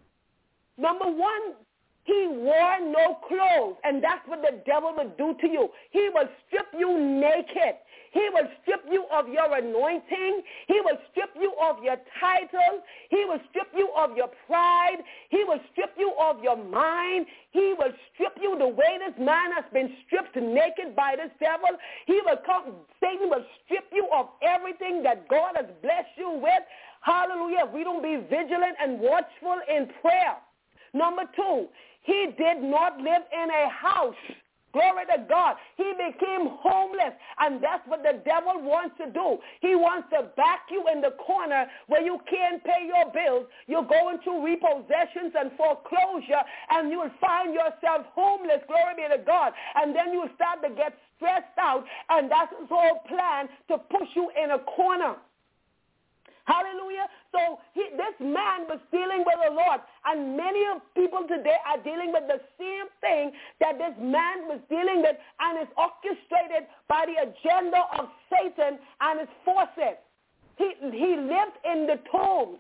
Number one, he wore no clothes, and that's what the devil would do to you. He will strip you naked. He will strip you of your anointing. He will strip you of your title. He will strip you of your pride. He will strip you of your mind. He will strip you the way this man has been stripped naked by this devil. He will come, Satan will strip you of everything that God has blessed you with. Hallelujah. If we don't be vigilant and watchful in prayer. Number two, he did not live in a house. Glory to God. He became homeless, and that's what the devil wants to do. He wants to back you in the corner where you can't pay your bills. You'll go into repossessions and foreclosure, and you will find yourself homeless. Glory be to God. And then you will start to get stressed out, and that's his whole plan, to push you in a corner. Hallelujah. So he, this man was dealing with the Lord, and many of people today are dealing with the same thing that this man was dealing with, and is orchestrated by the agenda of Satan and his forces. He, he lived in the tombs.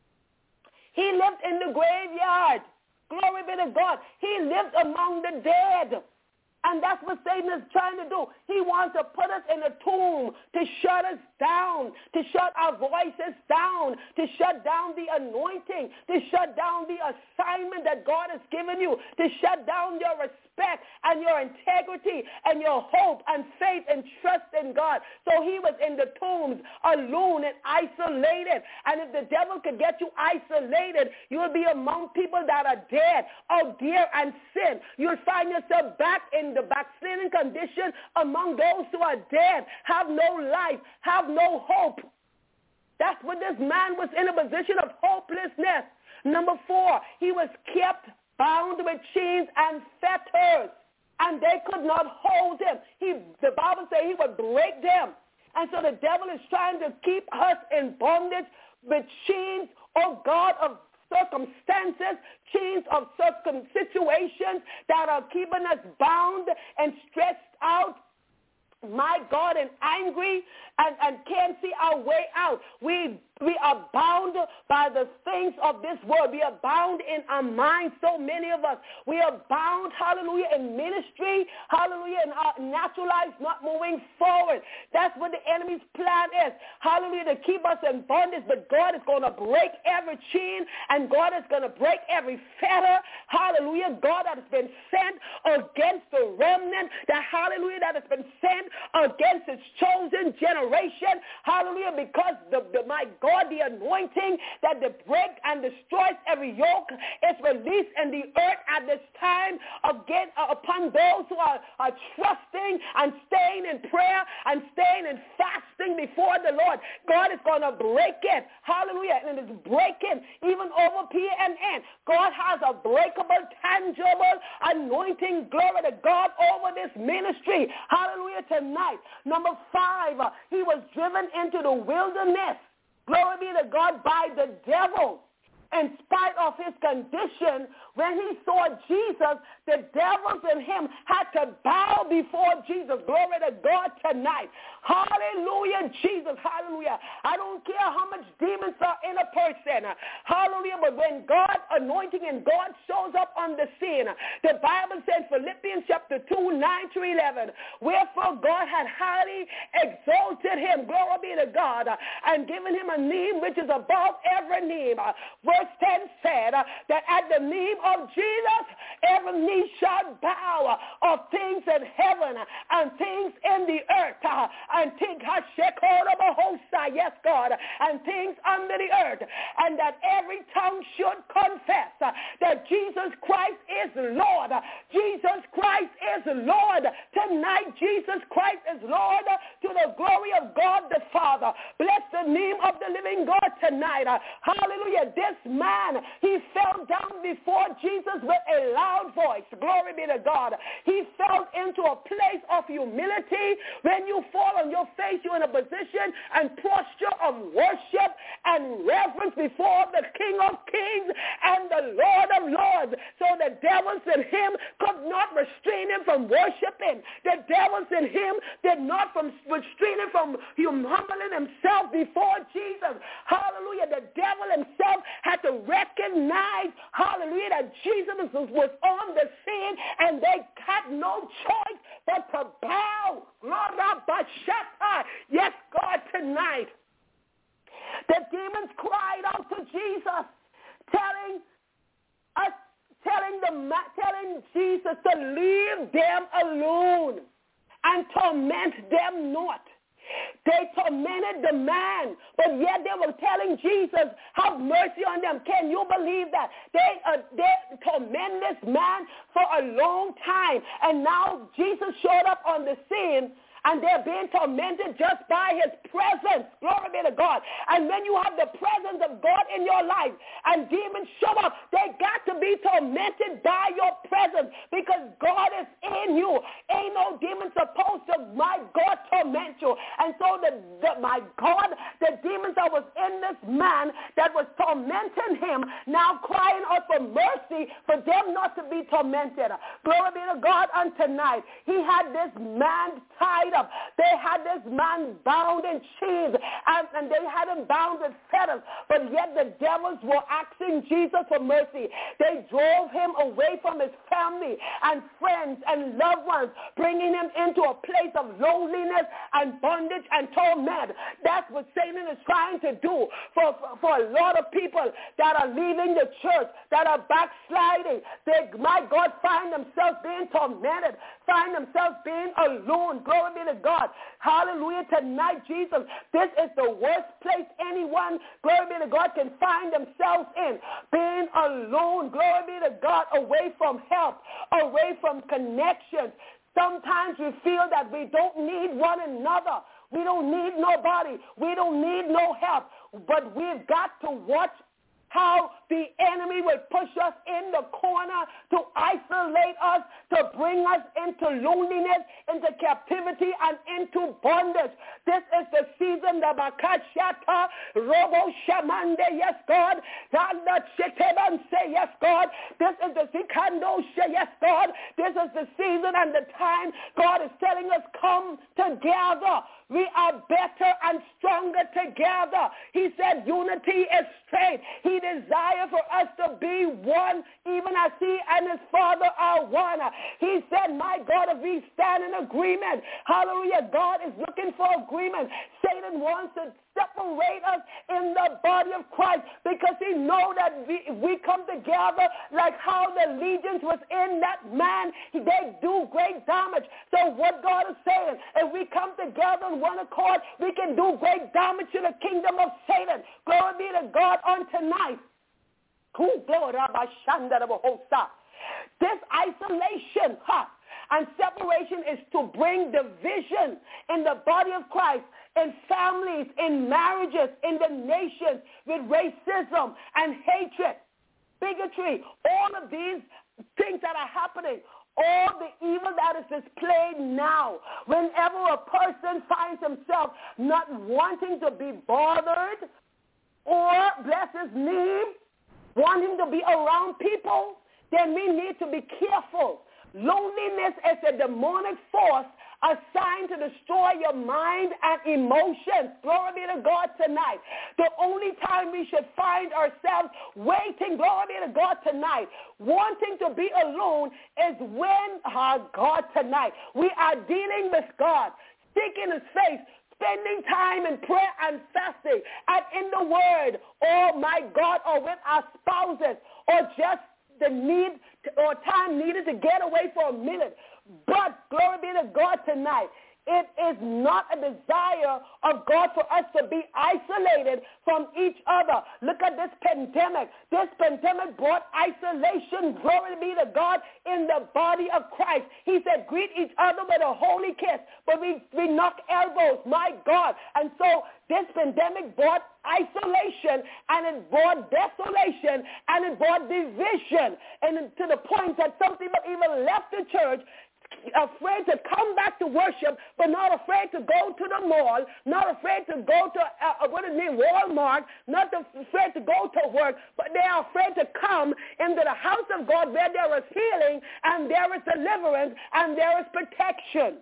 He lived in the graveyard. Glory be to God. He lived among the dead. And that's what Satan is trying to do. He wants to put us in a tomb, to shut us down, to shut our voices down, to shut down the anointing, to shut down the assignment that God has given you, to shut down your respect and your integrity and your hope and faith and trust in God. So he was in the tombs, alone and isolated. And if the devil could get you isolated, you will be among people that are dead, out there and sin. You'll find yourself back in the backsliding condition among those who are dead, have no life, have no hope. That's what this man was, in a position of hopelessness. Number four, he was kept bound with chains and fetters, and they could not hold him. He, the Bible says he would break them. And so the devil is trying to keep us in bondage with chains, oh God, of circumstances, chains of circum situations that are keeping us bound and stressed out, my God, and angry, and, and can't see our way out. We we are bound by the things of this world. We are bound in our minds, so many of us. We are bound, hallelujah, in ministry, hallelujah, in our natural lives, not moving forward. That's what the enemy's plan is, hallelujah, to keep us in bondage. But God is going to break every chain, and God is going to break every fetter, hallelujah. God that has been sent against the remnant, that hallelujah, that has been sent against his chosen generation. Hallelujah, because the, the my God, the anointing that the break and destroys every yoke is released in the earth at this time again uh, upon those who are, are trusting and staying in prayer and staying in fasting before the Lord. God is going to break it. Hallelujah. And it is breaking even over P N N. God has a breakable, tangible anointing, glory to God, over this ministry. Hallelujah tonight. Number five, uh, he was driven into the wilderness. Glory be to God, by the devil. In spite of his condition, when he saw Jesus, the devils in him had to bow before Jesus. Glory to God tonight. Hallelujah, Jesus. Hallelujah. I don't care how much demons are in a person. Hallelujah. But when God anointing and God shows up on the scene, the Bible says, Philippians chapter two, nine to eleven, wherefore God had highly exalted him, glory be to God, and given him a name which is above every name. Verse ten said uh, that at the name of Jesus, every knee shall bow uh, of things in heaven and things in the earth, uh, and things, yes, God, and things under the earth, and that every tongue should confess uh, that Jesus Christ is Lord. Jesus Christ is Lord. Tonight, Jesus Christ is Lord uh, to the glory of God the Father. Bless the name of the living God tonight. Uh, hallelujah. This man, he fell down before Jesus with a loud voice. Glory be to God. He fell into a place of humility. When you fall on your face, you're in a position and posture of worship and reverence before the King of Kings and the Lord of Lords. So the devils in him could not restrain him from worshiping. The devils in him did not from restrain him from humbling himself before Jesus. Hallelujah. The devil himself had to recognize, hallelujah, that Jesus was on the scene and they had no choice but to bow. Yes, God, tonight. The demons cried out to Jesus, telling us, telling the, telling Jesus to leave them alone and torment them not. They tormented the man, but yet they were telling Jesus, have mercy on them. Can you believe that? They, uh, they tormented this man for a long time, and now Jesus showed up on the scene, and they're being tormented just by his presence. Glory be to God. And when you have the presence of God in your life and demons show up, they got to be tormented by your presence because God is in you. Ain't no demon supposed to, my God, torment you. And so, the, the my God, the demons that was in this man that was tormenting him now crying out for mercy for them not to be tormented. Glory be to God on tonight. He had this man tied up. They had this man bound in chains, and, and they had him bound with fetters, but yet the devils were asking Jesus for mercy. They drove him away from his family and friends and loved ones, bringing him into a place of loneliness and bondage and torment. That's what Satan is trying to do for, for, for a lot of people that are leaving the church, that are backsliding. They, my God, find themselves being tormented, find themselves being alone. Glory be to God. Hallelujah. Tonight, Jesus, this is the worst place anyone, glory be to God, can find themselves in. Being alone, glory be to God, away from help, away from connections. Sometimes we feel that we don't need one another. We don't need nobody. We don't need no help. But we've got to watch how the enemy will push us in the corner to isolate us, to bring us into loneliness, into captivity, and into bondage. This is the season, the Bakashata, Robo Shamande, yes, God. Danda Cheteban, say, yes, God. This is the Sikando, yes, God. This is the season and the time God is telling us, come together. We are better and stronger together. He said unity is strength. He desire for us to be one, even as he and his Father are one. He said, my God, if we stand in agreement, hallelujah, God is looking for agreement. Satan wants to separate us in the body of Christ because he knows that we, we come together like how the legions was in that man, they do great damage. So what God is saying, if we come together in one accord, we can do great damage to the kingdom of Satan. Glory be to God on tonight. This isolation, huh, and separation is to bring division in the body of Christ, in families, in marriages, in the nations, with racism and hatred, bigotry, all of these things that are happening, all the evil that is displayed now. Whenever a person finds himself not wanting to be bothered or, bless his name, wanting to be around people, then we need to be careful. Loneliness is a demonic force assigned to destroy your mind and emotions. Glory be to God tonight. The only time we should find ourselves waiting, glory be to God tonight, wanting to be alone is when, our God, tonight, we are dealing with God, seeking his face, spending time in prayer and fasting and in the word, oh my God, or with our spouses, or just the need to, or time needed to get away for a minute. But glory be to God tonight, it is not a desire of God for us to be isolated from each other. Look at this pandemic. This pandemic brought isolation, glory be to God, in the body of Christ. He said, greet each other with a holy kiss, but we, we knock elbows, my God. And so this pandemic brought isolation, and it brought desolation, and it brought division, and to the point that some people even left the church afraid to come back to worship, but not afraid to go to the mall, not afraid to go to, uh, what is it, Walmart, not afraid to go to work, but they are afraid to come into the house of God where there is healing, and there is deliverance, and there is protection.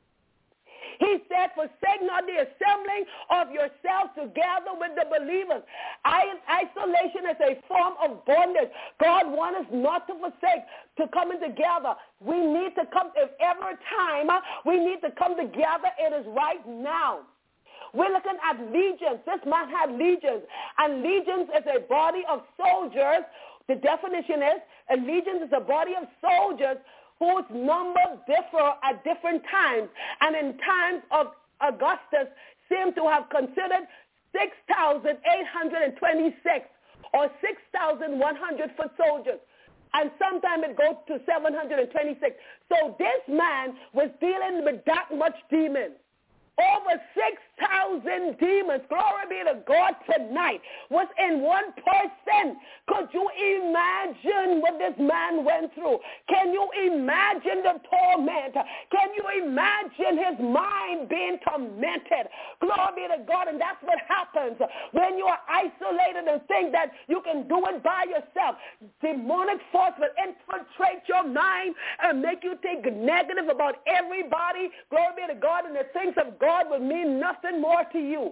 He said, forsake not the assembling of yourselves together with the believers. Isolation is a form of bondage. God wants us not to forsake, to coming together. We need to come, if ever time we need to come together, it is right now. We're looking at legions. This man had legions, and legions is a body of soldiers. The definition is, a legion is a body of soldiers whose number differ at different times, and in times of Augustus seem to have considered six thousand eight hundred twenty-six or six thousand one hundred foot soldiers, and sometimes it goes to seven hundred twenty-six. So this man was dealing with that much demons. Over six thousand demons, glory be to God tonight, was in one person. Could you imagine what this man went through? Can you imagine the torment? Can you imagine his mind being tormented? Glory be to God, and that's what happens when you are isolated and think that you can do it by yourself. Demonic force will infiltrate your mind and make you think negative about everybody. Glory be to God, and the things of God God will mean nothing more to you.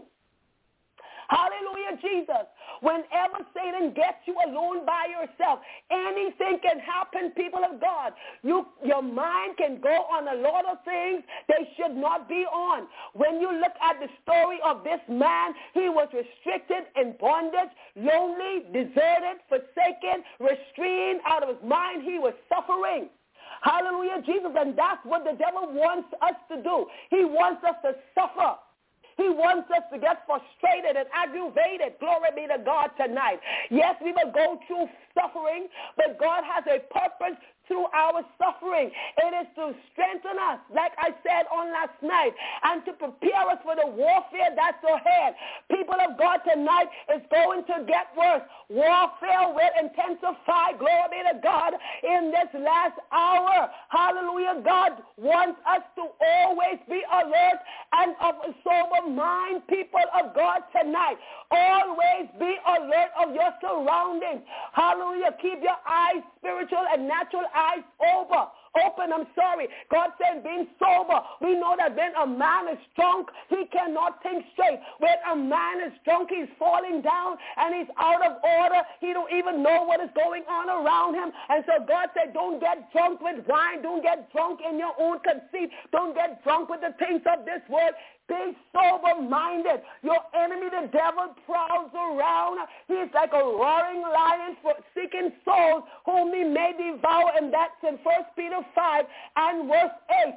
Hallelujah, Jesus. Whenever Satan gets you alone by yourself, anything can happen, people of God. You, your mind can go on a lot of things they should not be on. When you look at the story of this man, he was restricted in bondage, lonely, deserted, forsaken, restrained out of his mind. He was suffering. Hallelujah, Jesus. And that's what the devil wants us to do. He wants us to suffer. He wants us to get frustrated and aggravated. Glory be to God tonight. Yes, we will go through suffering, but God has a purpose through our suffering. It is to strengthen us, like I said on last night, and to prepare us for the warfare that's ahead. People of God, tonight is going to get worse. Warfare will intensify, glory be to God, in this last hour. Hallelujah. God wants us to always be alert and of a sober mind, people of God, tonight. Always be alert of your surroundings. Hallelujah. Keep your eyes, spiritual and natural eyes over, open, I'm sorry. God said being sober. We know that when a man is drunk, he cannot think straight. When a man is drunk, he's falling down and he's out of order. He don't even know what is going on around him. And so God said, don't get drunk with wine. Don't get drunk in your own conceit. Don't get drunk with the things of this world. Be sober-minded. Your enemy, the devil, prowls around. He's like a roaring lion for seeking souls whom he may devour. And that's in First Peter five and verse eight.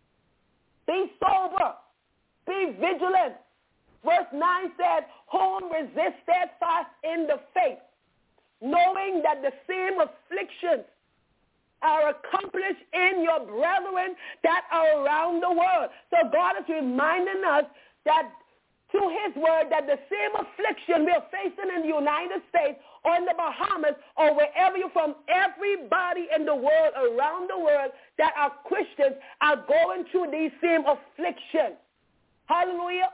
Be sober. Be vigilant. Verse nine said, whom resist steadfast in the faith, knowing that the same afflictions are accomplished in your brethren that are around the world. So God is reminding us that through his word that the same affliction we are facing in the United States or in the Bahamas or wherever you're from, everybody in the world, around the world that are Christians are going through these same afflictions. Hallelujah.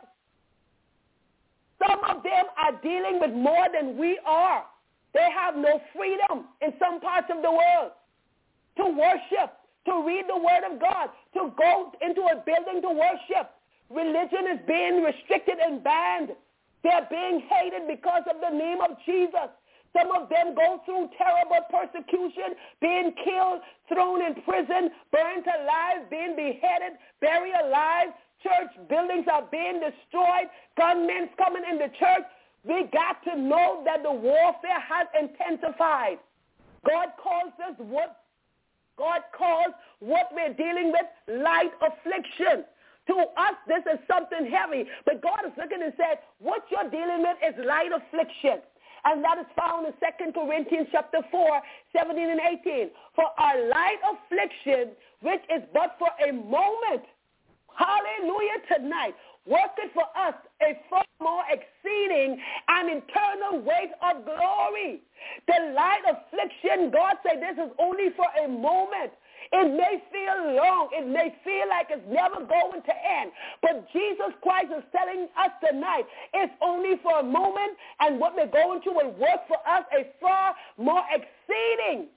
Some of them are dealing with more than we are. They have no freedom in some parts of the world to worship, to read the word of God, to go into a building to worship. Religion is being restricted and banned. They're being hated because of the name of Jesus. Some of them go through terrible persecution, being killed, thrown in prison, burnt alive, being beheaded, buried alive. Church buildings are being destroyed. Gunmen coming in the church. We got to know that the warfare has intensified. God calls us what God calls what we're dealing with light affliction. To us, this is something heavy. But God is looking and said, what you're dealing with is light affliction. And that is found in Second Corinthians chapter four, seventeen and eighteen. For our light affliction, which is but for a moment, hallelujah, tonight, worketh for us a far more exceeding and eternal weight of glory. The light affliction, God said this is only for a moment. It may feel long. It may feel like it's never going to end. But Jesus Christ is telling us tonight it's only for a moment, and what we're going to will work for us a far more exceeding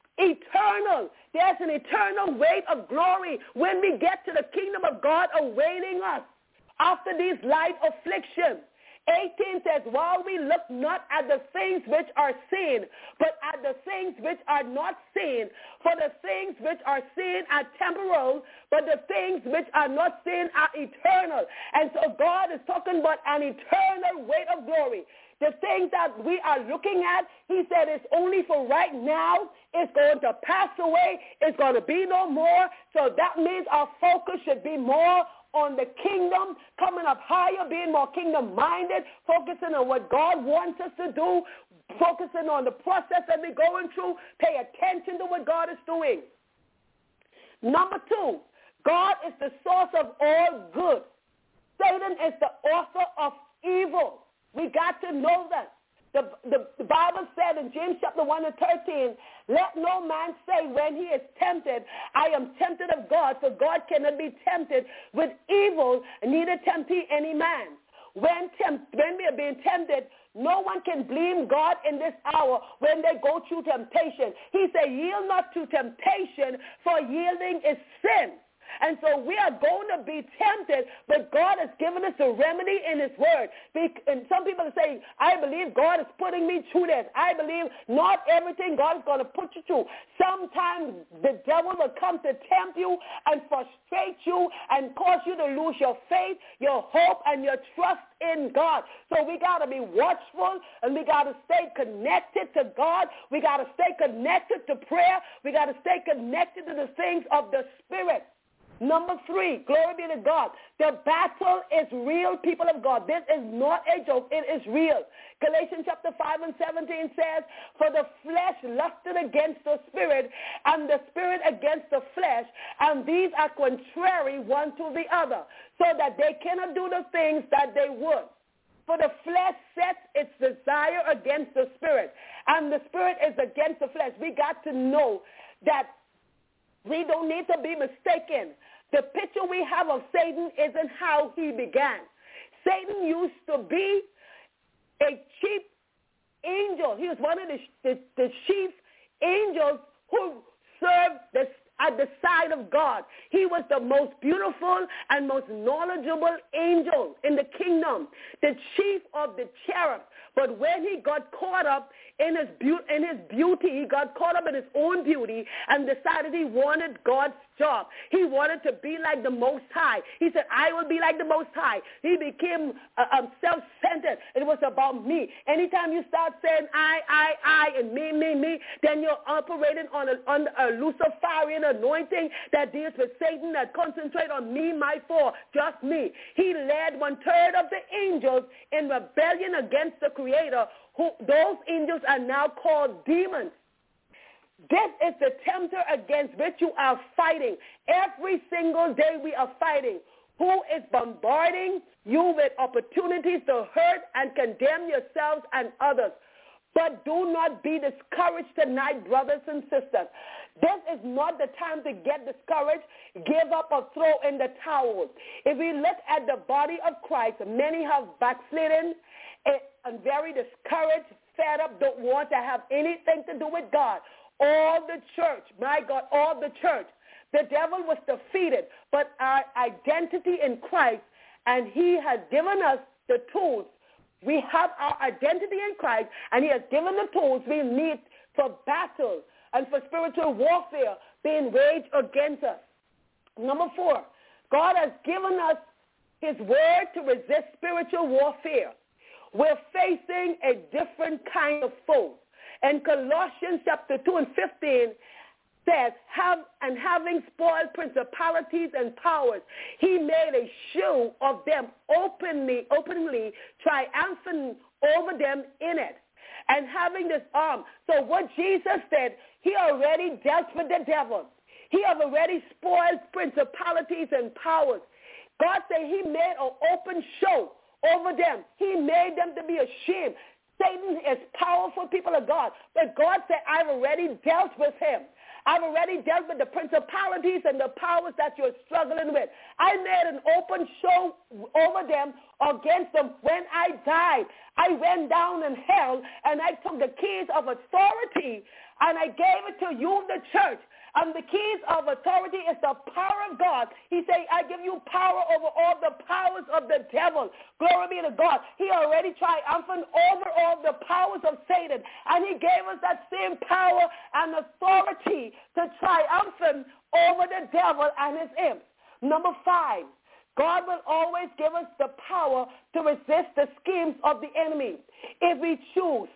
eternal. There's an eternal weight of glory when we get to the kingdom of God awaiting us after these light afflictions. eighteen says, while we look not at the things which are seen, but at the things which are not seen. For the things which are seen are temporal, but the things which are not seen are eternal. And so God is talking about an eternal weight of glory. The things that we are looking at, he said, it's only for right now. It's going to pass away. It's going to be no more. So that means our focus should be more on the kingdom, coming up higher, being more kingdom-minded, focusing on what God wants us to do, focusing on the process that we're going through. Pay attention to what God is doing. Number two, God is the source of all good. Satan is the author of evil. We got to know that. The, the, the Bible said in James chapter one and thirteen, let no man say when he is tempted, I am tempted of God, for God cannot be tempted with evil, neither tempt he any man. When, tempt, when we are being tempted, no one can blame God in this hour when they go through temptation. He said, yield not to temptation, for yielding is sin. And so we are going to be tempted, but God has given us a remedy in his word. And some people are saying, I believe God is putting me through this. I believe not everything God is going to put you through. Sometimes the devil will come to tempt you and frustrate you and cause you to lose your faith, your hope, and your trust in God. So we got to be watchful, and we got to stay connected to God. We got to stay connected to prayer. We got to stay connected to the things of the Spirit. Number three, glory be to God. The battle is real, people of God. This is not a joke. It is real. Galatians chapter five and seventeen says, for the flesh lusted against the spirit, and the spirit against the flesh, and these are contrary one to the other, so that they cannot do the things that they would. For the flesh sets its desire against the spirit, and the spirit is against the flesh. We got to know that we don't need to be mistaken. The picture we have of Satan isn't how he began. Satan used to be a chief angel. He was one of the, the, the chief angels who served the, at the side of God. He was the most beautiful and most knowledgeable angel in the kingdom, the chief of the cherubs. But when he got caught up in his, be- in his beauty, he got caught up in his own beauty and decided he wanted God's job. He wanted to be like the Most High. He said, I will be like the Most High. He became uh, um, self-centered. It was about me. Anytime you start saying I, I, I, and me, me, me, then you're operating on a, on a Luciferian anointing that deals with Satan, that concentrates on me, my four, just me. He led one-third of the angels in rebellion against the Creator. Who, those angels are now called demons. This is the tempter against which you are fighting. Every single day we are fighting. Who is bombarding you with opportunities to hurt and condemn yourselves and others. But do not be discouraged tonight, brothers and sisters. This is not the time to get discouraged, give up, or throw in the towel. If we look at the body of Christ, many have backslidden and very discouraged, fed up, don't want to have anything to do with God. All the church, my God, all the church. The devil was defeated, but our identity in Christ, and he has given us the tools. We have our identity in Christ, and he has given the tools we need for battle and for spiritual warfare being waged against us. Number four, God has given us his word to resist spiritual warfare. We're facing a different kind of foe. And Colossians chapter two and fifteen says, have, and having spoiled principalities and powers, he made a show of them openly, openly triumphant over them in it. And having this arm. So what Jesus said, he already dealt with the devil. He have already spoiled principalities and powers. God said he made an open show over them. He made them to be ashamed. Satan is powerful, people of God. But God said, I've already dealt with him. I've already dealt with the principalities and the powers that you're struggling with. I made an open show over them, against them. When I died, I went down in hell, and I took the keys of authority, and I gave it to you, the church. And the keys of authority is the power of God. He said, I give you power over all the powers of the devil. Glory be to God. He already triumphant over all the powers of Satan. And he gave us that same power and authority to triumphant over the devil and his imps. Number five, God will always give us the power to resist the schemes of the enemy if we choose.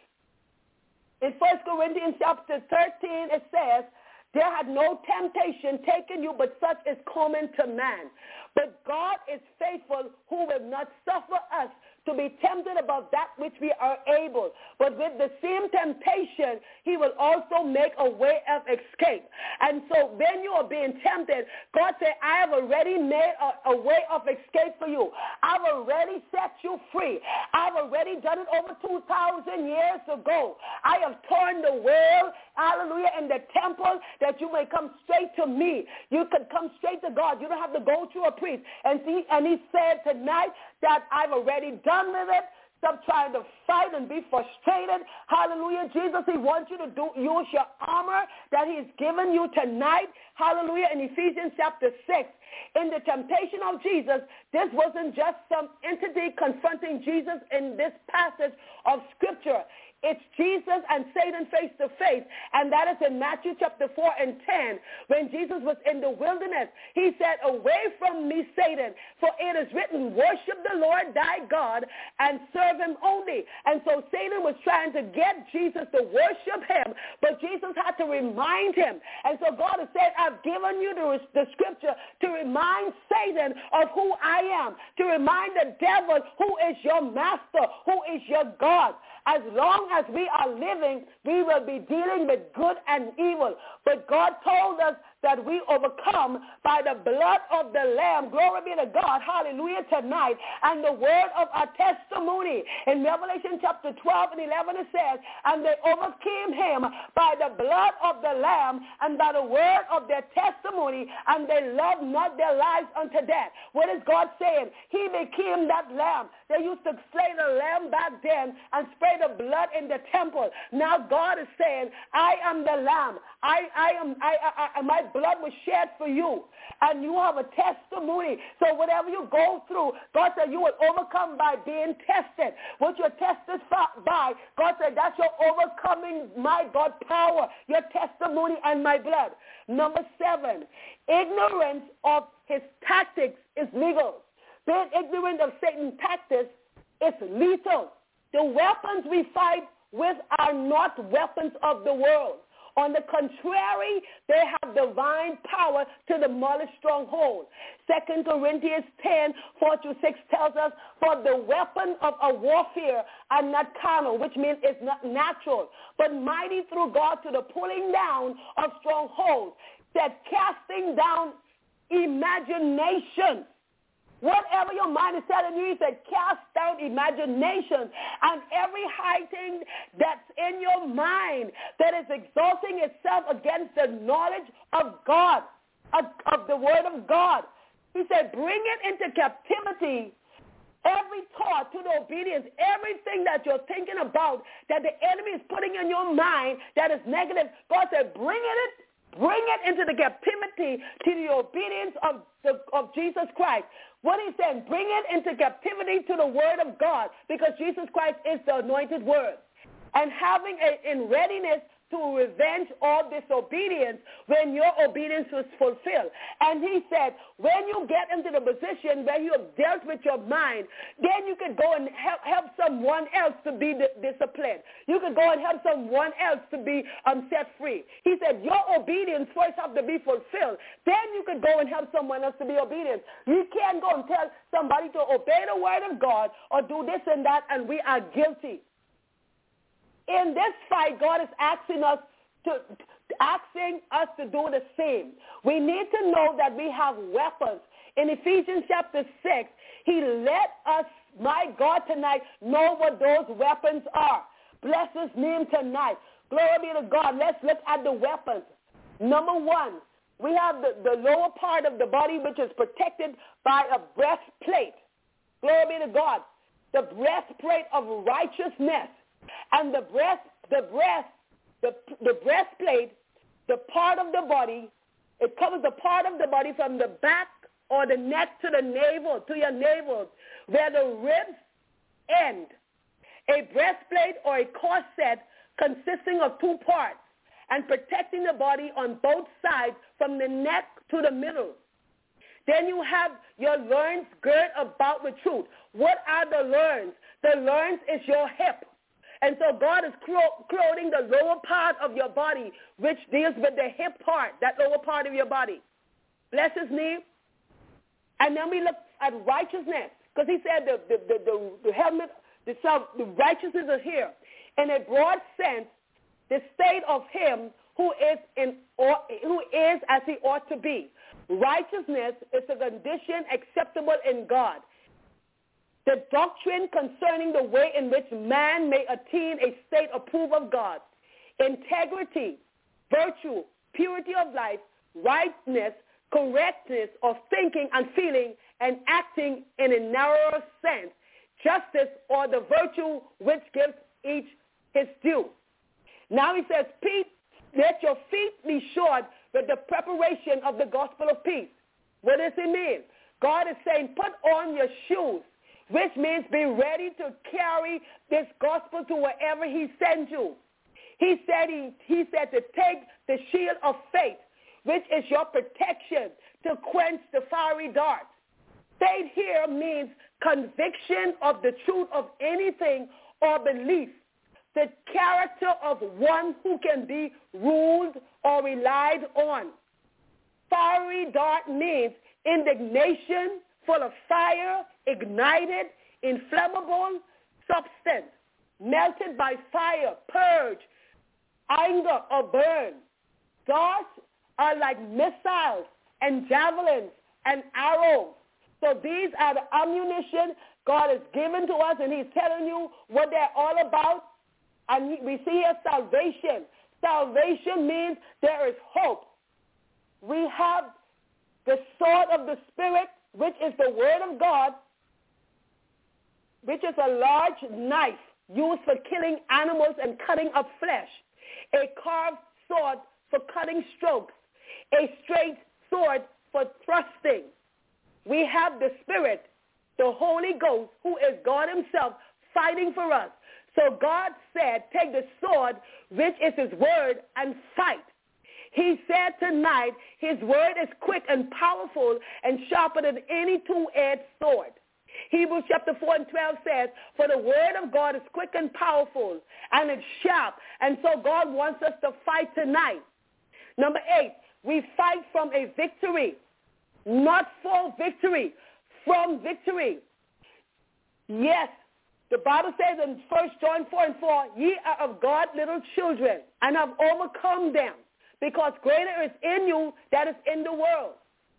In First Corinthians chapter thirteen, it says, there had no temptation taken you, but such is common to man. But God is faithful, who will not suffer us to be tempted above that which we are able. But with the same temptation, he will also make a way of escape. And so when you are being tempted, God said, I have already made a, a way of escape for you. I've already set you free. I've already done it over two thousand years ago. I have torn the veil, hallelujah, in the temple that you may come straight to me. You can come straight to God. You don't have to go through a priest. And, see, and he said tonight that I've already done with it. Stop trying to fight and be frustrated. Hallelujah. Jesus, he wants you to do, use your armor that he's given you tonight. Hallelujah. In Ephesians chapter six. In the temptation of Jesus, this wasn't just some entity confronting Jesus in this passage of Scripture. It's Jesus and Satan face to face. And that is in Matthew chapter four and ten. When Jesus was in the wilderness, he said, away from me, Satan, for it is written, worship the Lord thy God and serve him only. And so Satan was trying to get Jesus to worship him, but Jesus had to remind him. And so God has said, I've given you the, the scripture to remind Satan of who I am, to remind the devil who is your master, who is your God. As long as we are living, we will be dealing with good and evil. But God told us that we overcome by the blood of the Lamb. Glory be to God. Hallelujah tonight. And the word of our testimony. In Revelation chapter twelve and eleven it says, and they overcame him by the blood of the Lamb and by the word of their testimony, and they loved not their lives unto death. What is God saying? He became that lamb. They used to slay the lamb back then and spray the blood in the temple. Now God is saying, I am the lamb. I, I am, I, I, I, my that blood was shed for you, and you have a testimony. So whatever you go through, God said you will overcome by being tested. What you're tested by, God said that's your overcoming, my God, power, your testimony and my blood. Number seven, ignorance of his tactics is legal. Being ignorant of Satan's tactics is lethal. The weapons we fight with are not weapons of the world. On the contrary, they have divine power to demolish strongholds. Second Corinthians ten, four to six tells us, for the weapon of our warfare are not carnal, which means it's not natural, but mighty through God to the pulling down of strongholds, that casting down imagination. Whatever your mind is telling you, he said, cast down imagination and every high thing that's in your mind that is exalting itself against the knowledge of God, of, of the word of God. He said, bring it into captivity, every thought to the obedience, everything that you're thinking about that the enemy is putting in your mind that is negative. God said, bring it Bring it into the captivity to the obedience of, the, of Jesus Christ. What he said, bring it into captivity to the word of God, because Jesus Christ is the anointed word. And having a, in readiness to revenge all disobedience when your obedience was fulfilled. And he said, when you get into the position where you have dealt with your mind, then you can go and help, help someone else to be d- disciplined. You can go and help someone else to be um, set free. He said, your obedience first have to be fulfilled. Then you can go and help someone else to be obedient. You can't go and tell somebody to obey the word of God or do this and that, and we are guilty. In this fight, God is asking us to asking us to do the same. We need to know that we have weapons. In Ephesians chapter six, he let us, my God, tonight know what those weapons are. Bless his name tonight. Glory be to God. Let's look at the weapons. Number one, we have the, the lower part of the body, which is protected by a breastplate. Glory be to God. The breastplate of righteousness. And the breast, the breast, the, the breastplate, the part of the body, it covers the part of the body from the back or the neck to the navel, to your navel, where the ribs end. A breastplate or a corset consisting of two parts and protecting the body on both sides from the neck to the middle. Then you have your loins girt about with truth. What are the loins? The loins is your hip. And so God is clothing the lower part of your body, which deals with the hip part, that lower part of your body. Bless his name. And then we look at righteousness, because he said the, the, the, the, the helmet, the, self, the righteousness is here. In a broad sense, the state of him who is, in, or, who is as he ought to be. Righteousness is a condition acceptable in God. The doctrine concerning the way in which man may attain a state approved of God. Integrity, virtue, purity of life, rightness, correctness of thinking and feeling and acting in a narrower sense. Justice, or the virtue which gives each his due. Now he says, peace, let your feet be shod with the preparation of the gospel of peace. What does it mean? God is saying, put on your shoes, which means be ready to carry this gospel to wherever he sends you. He said he, he said to take the shield of faith, which is your protection to quench the fiery darts. Faith here means conviction of the truth of anything or belief, the character of one who can be ruled or relied on. Fiery dart means indignation, full of fire, ignited, inflammable substance, melted by fire, purge, anger, or burn. Darts are like missiles and javelins and arrows. So these are the ammunition God has given to us, and he's telling you what they're all about. And we see here salvation. Salvation means there is hope. We have the sword of the Spirit, which is the word of God, which is a large knife used for killing animals and cutting up flesh. A carved sword for cutting strokes. a straight sword for thrusting. We have the Spirit, the Holy Ghost, who is God himself, fighting for us. So God said, take the sword, which is his word, and fight. He said tonight, his word is quick and powerful and sharper than any two-edged sword. Hebrews chapter four and twelve says, for the word of God is quick and powerful, and it's sharp. And so God wants us to fight tonight. Number eight, we fight from a victory, not for victory, from victory. Yes, the Bible says in First John four and four, ye are of God little children, and have overcome them, because greater is in you that is in the world.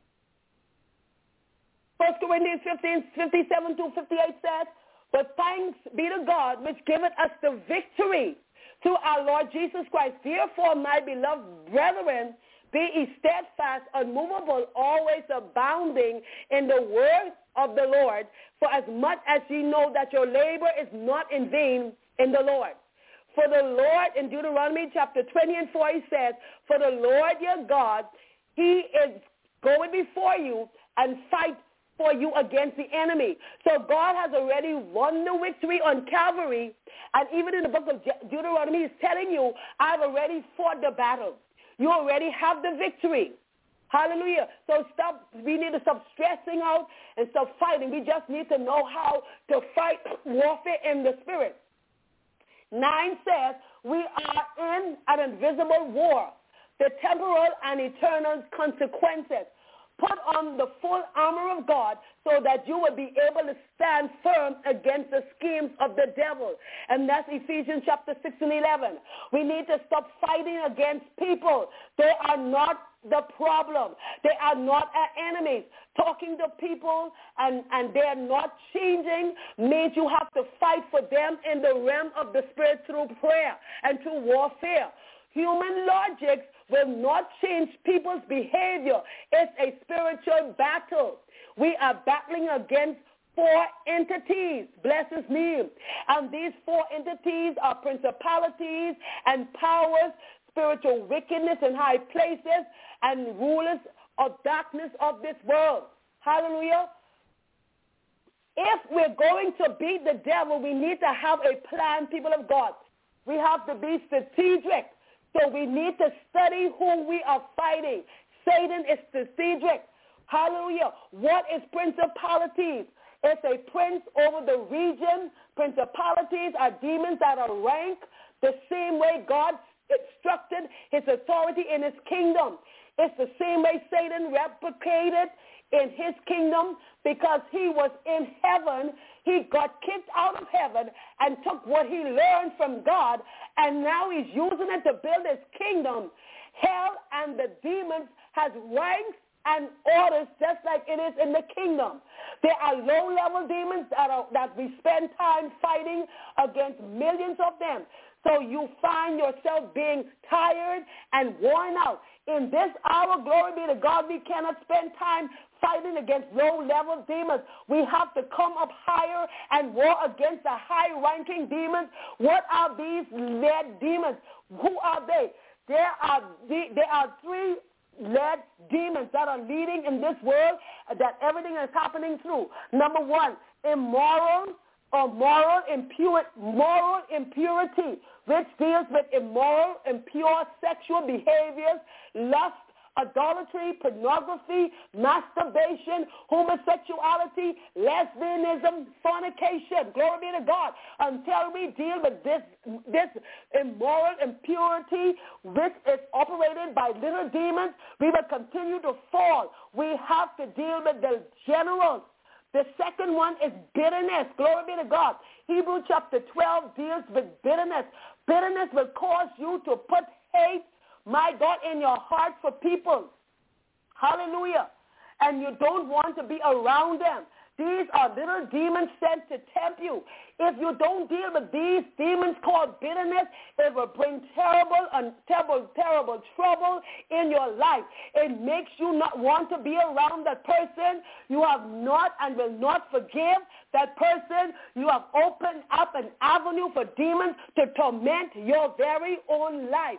First Corinthians fifteen, fifty-seven to fifty-eight says, but thanks be to God, which giveth us the victory through our Lord Jesus Christ. Therefore, my beloved brethren, be ye steadfast, unmovable, always abounding in the word of the Lord, for as much as ye know that your labor is not in vain in the Lord. For the Lord, in Deuteronomy chapter twenty and four, he says, for the Lord your God, he is going before you and fight for you against the enemy. So God has already won the victory on Calvary, and even in the book of Deuteronomy, he's telling you, I've already fought the battle. You already have the victory. Hallelujah. So stop. We need to stop stressing out and stop fighting. We just need to know how to fight warfare in the spirit. Nine says, we are in an invisible war, the temporal and eternal consequences. Put on the full armor of God so that you will be able to stand firm against the schemes of the devil. And that's Ephesians chapter six and eleven. We need to stop fighting against people. They are not the problem. They are not our enemies. Talking to people and, and they're not changing means you have to fight for them in the realm of the spirit through prayer and through warfare. Human logic will not change people's behavior. It's a spiritual battle. We are battling against four entities, bless his name. And these four entities are principalities and powers, spiritual wickedness in high places, and rulers of darkness of this world. Hallelujah. If we're going to beat the devil, we need to have a plan, people of God. We have to be strategic. So we need to study who we are fighting. Satan is strategic. Hallelujah. What is principalities? It's a prince over the region. Principalities are demons that are ranked the same way God instructed his authority in his kingdom. It's the same way Satan replicated in his kingdom, because he was in heaven. He got kicked out of heaven and took what he learned from God, and now he's using it to build his kingdom. Hell and the demons has ranks and orders just like it is in the kingdom. There are low-level demons that, are, that we spend time fighting against millions of them. So you find yourself being tired and worn out. In this hour, glory be to God, we cannot spend time fighting against low-level demons. We have to come up higher and war against the high-ranking demons. What are these led demons? Who are they? There are, there are three led demons that are leading in this world that everything is happening through. Number one, immoral or moral, impure, moral impurity, which deals with immoral, impure sexual behaviors, lust, idolatry, pornography, masturbation, homosexuality, lesbianism, fornication. Glory be to God. Until we deal with this, this immoral impurity, which is operated by little demons, we will continue to fall. We have to deal with the generals. The second one is bitterness. Glory be to God. Hebrews chapter twelve deals with bitterness. Bitterness will cause you to put hate, my God, in your heart for people. Hallelujah. And you don't want to be around them. These are little demons sent to tempt you. If you don't deal with these demons called bitterness, it will bring terrible and terrible, terrible trouble in your life. It makes you not want to be around that person. You have not and will not forgive that person. You have opened up an avenue for demons to torment your very own life.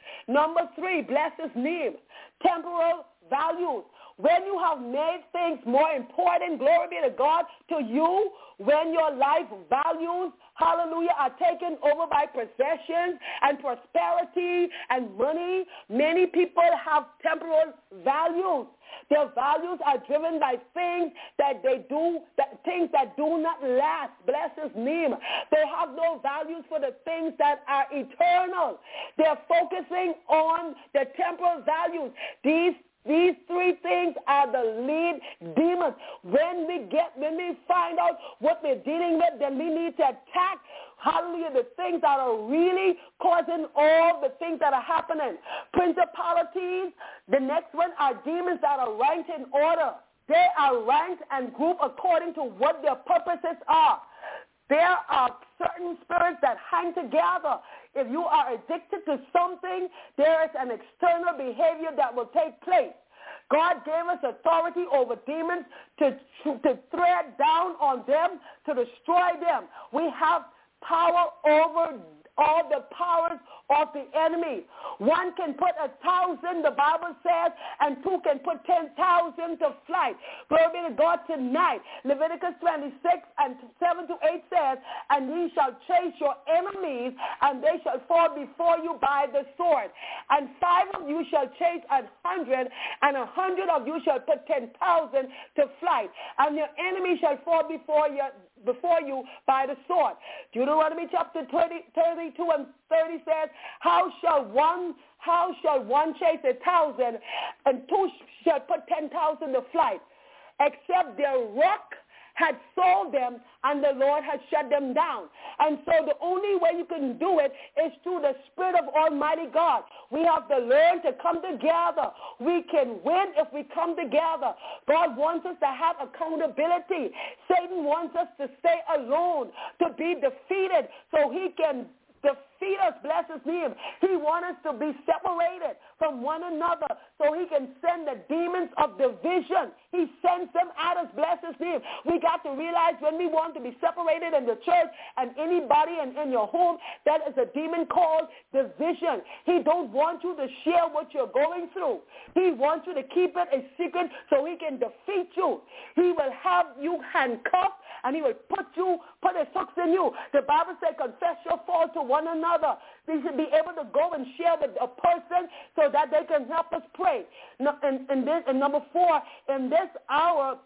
Number three, bless his name, temporal values. When you have made things more important, glory be to God, to you, when your life values, hallelujah, are taken over by possessions and prosperity and money, many people have temporal values. Their values are driven by things that they do, that things that do not last. Bless his name. They have no values for the things that are eternal. They're focusing on the temporal values. These These three things are the lead demons. When we get, when we find out what we're dealing with, then we need to attack, hallelujah, the things that are really causing all the things that are happening. Principalities, the next one are demons that are ranked in order. They are ranked and grouped according to what their purposes are. There are certain spirits that hang together. If you are addicted to something, there is an external behavior that will take place. God gave us authority over demons to, to, to tread down on them, to destroy them. We have power over all the powers of the enemy. One can put a thousand, the Bible says, and two can put ten thousand to flight. Glory be to God tonight. Leviticus twenty-six and seven to eight says, and ye shall chase your enemies, and they shall fall before you by the sword. And five of you shall chase a hundred, and a hundred of you shall put ten thousand to flight. And your enemy shall fall before you, before you by the sword. Deuteronomy chapter thirty, thirty-two and thirty says, how shall one how shall one chase a thousand, and two shall put ten thousand to flight, except their rock had sold them and the Lord had shut them down. And so the only way you can do it is through the Spirit of Almighty God. We have to learn to come together. We can win if we come together. God wants us to have accountability. Satan wants us to stay alone, to be defeated so he can defeat us, bless his name. He wants us to be separated from one another so he can send the demons of division. He sends them at us, bless his name. We got to realize when we want to be separated in the church and anybody in, in your home, that is a demon called division. He don't want you to share what you're going through. He wants you to keep it a secret so he can defeat you. He will have you handcuffed and he will put you, put his hooks in you. The Bible says, confess your fault to one another. We should be able to go and share with a person so that they can help us pray. And, and, this, and number four, in this hour,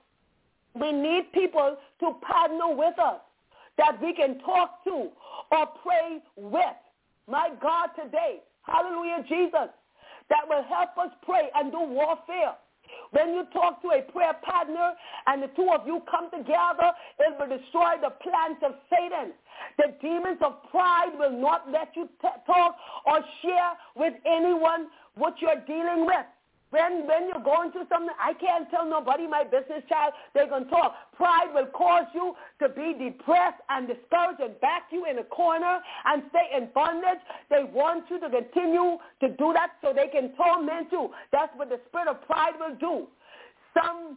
we need people to partner with us that we can talk to or pray with. My God, today, hallelujah, Jesus, that will help us pray and do warfare. When you talk to a prayer partner and the two of you come together, it will destroy the plans of Satan. The demons of pride will not let you t- talk or share with anyone what you're dealing with. When, when you're going through something, I can't tell nobody my business, child. They're going to talk. Pride will cause you to be depressed and discouraged and back you in a corner and stay in bondage. They want you to continue to do that so they can torment you. That's what the spirit of pride will do. Some,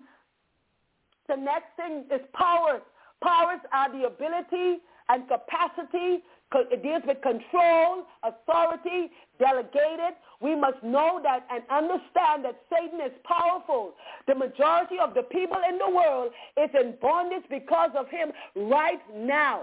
the next thing is powers. Powers are the ability and capacity. It deals with control, authority, delegated. We must know that and understand that Satan is powerful. The majority of the people in the world is in bondage because of him right now.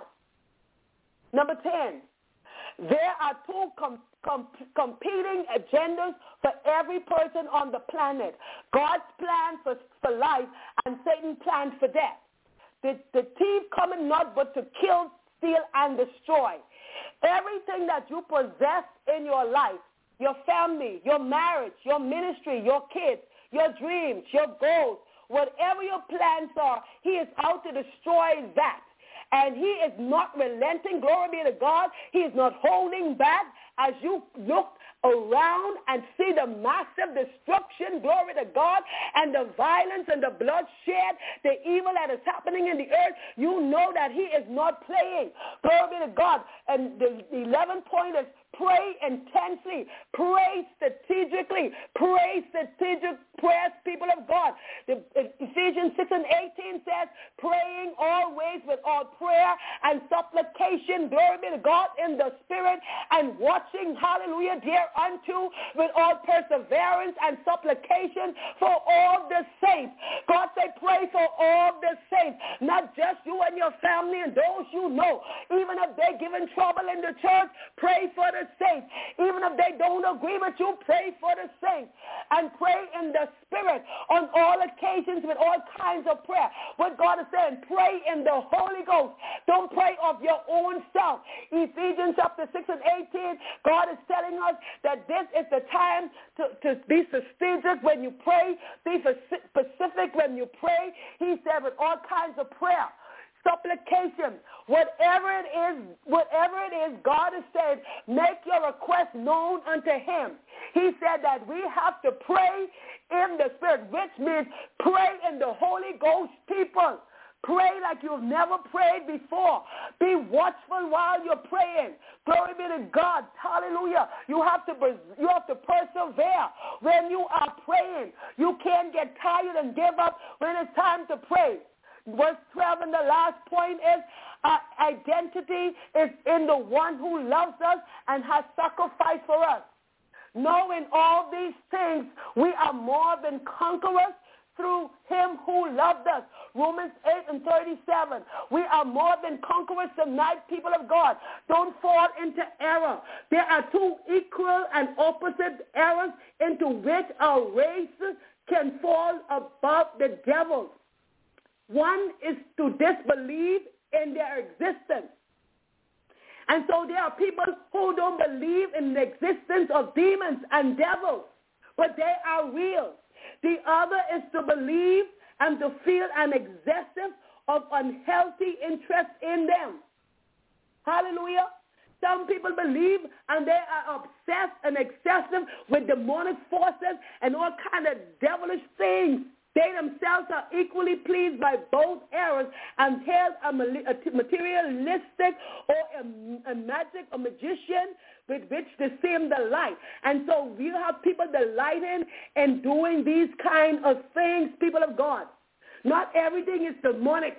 Number ten, there are two com- com- competing agendas for every person on the planet. God's plan for, for life and Satan's plan for death. The, the thief cometh not but to kill, steal, and destroy. Everything that you possess in your life, your family, your marriage, your ministry, your kids, your dreams, your goals, whatever your plans are, he is out to destroy that. And he is not relenting, glory be to God. He is not holding back as you look around and see the massive destruction, glory to God, and the violence and the bloodshed, the evil that is happening in the earth. You know that he is not playing. Glory be to God. And the eleventh point is pray intensely, pray strategically, pray strategic prayers, people of God. The, Ephesians six and eighteen says, praying always with all prayer and supplication, glory be to God, in the Spirit, and watching, hallelujah, thereunto with all perseverance and supplication for all the saints. God said, pray for all the saints, not just you and your family and those you know. Even if they're giving trouble in the church, pray for the saints. Even if they don't agree with you, pray for the saints. And pray in the Spirit on all occasions with all kinds of prayer. What God is saying, pray in the Holy Ghost. Don't pray of your own self. Ephesians chapter six and eighteen, God is telling us that this is the time to, to be strategic when you pray, be specific when you pray. He said with all kinds of prayer, supplication, whatever it is, whatever it is, God has said, make your request known unto him. He said that we have to pray in the Spirit, which means pray in the Holy Ghost, people. Pray like you've never prayed before. Be watchful while you're praying. Glory be to God. Hallelujah. You have to you have to persevere when you are praying. You can't get tired and give up when it's time to pray. Verse twelve and the last point is our identity is in the one who loves us and has sacrificed for us. Knowing all these things, we are more than conquerors through him who loved us. Romans eight and thirty-seven. We are more than conquerors tonight, people of God. Don't fall into error. There are two equal and opposite errors into which our race can fall above the devil. One is to disbelieve in their existence. And so there are people who don't believe in the existence of demons and devils, but they are real. The other is to believe and to feel an excessive of unhealthy interest in them. Hallelujah. Some people believe and they are obsessed and excessive with demonic forces and all kind of devilish things. They themselves are equally pleased by both errors and held a materialistic or a, a magic or magician with which to seem the light. And so you have people delighting in doing these kind of things, people of God. Not everything is demonic,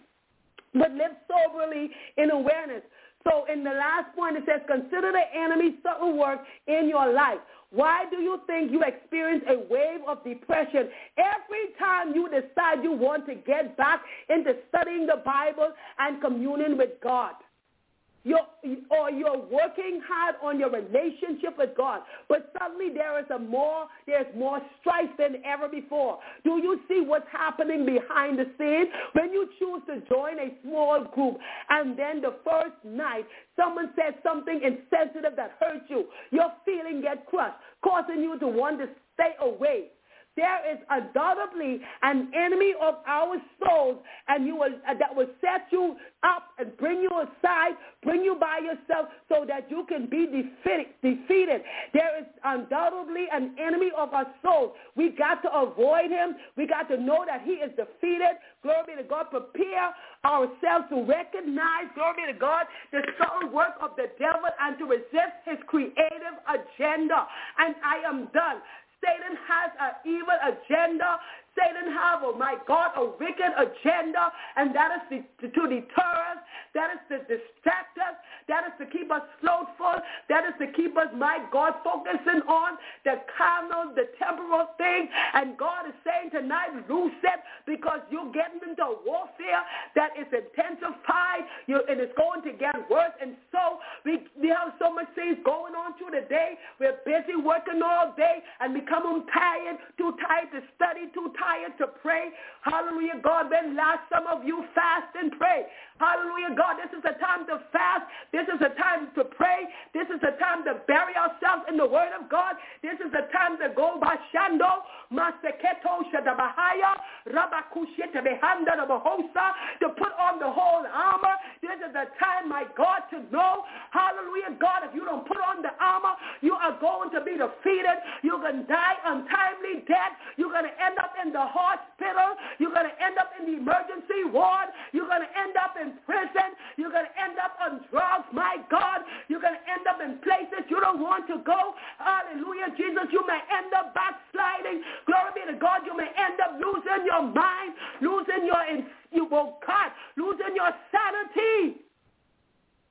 but live soberly in awareness. So in the last point, it says, consider the enemy's subtle work in your life. Why do you think you experience a wave of depression every time you decide you want to get back into studying the Bible and communing with God? You're, or you're working hard on your relationship with God, but suddenly there is a more, there's more strife than ever before. Do you see what's happening behind the scenes? When you choose to join a small group and then the first night someone says something insensitive that hurts you, your feeling gets crushed, causing you to want to stay away. There is undoubtedly an enemy of our souls, and you will, uh, that will set you up and bring you aside, bring you by yourself so that you can be defeated. defeated. There is undoubtedly an enemy of our souls. We got to avoid him. We got to know that he is defeated. Glory be to God. Prepare ourselves to recognize, glory be to God, the subtle work of the devil and to resist his creative agenda. And I am done. Satan has an evil agenda. Satan has, oh my God, a wicked agenda, and that is to, to deter us. That is to distract us. That is to keep us slothful. That is to keep us, my God, focusing on the carnal, the temporal things. And God is saying tonight, loose it, because you're getting into a warfare that is intensified, you, and it's going to get worse. And so we, we have so much things going on through the day. We're busy working all day, and we come tired, too tired to study, too tired to pray. Hallelujah, God. When last some of you fast and pray. Hallelujah, God. This is a time to fast. This is a time to pray. This is a time to bury ourselves in the Word of God. This is a time to go by Shando, Maseketo, Shadabahaya, Rabakusheta, Behanda, Bahosa, to put on the whole armor. This is a time, my God, to know, hallelujah, God, if you don't put on the armor, you are going to be defeated. You're going to die untimely death. You're going to end up in the hospital. You're going to end up in the emergency ward. You're going to end up in prison. You're going to end up on drugs, my God. You're going to end up in places you don't want to go. Hallelujah, Jesus. You may end up backsliding. Glory be to God. You may end up losing your mind.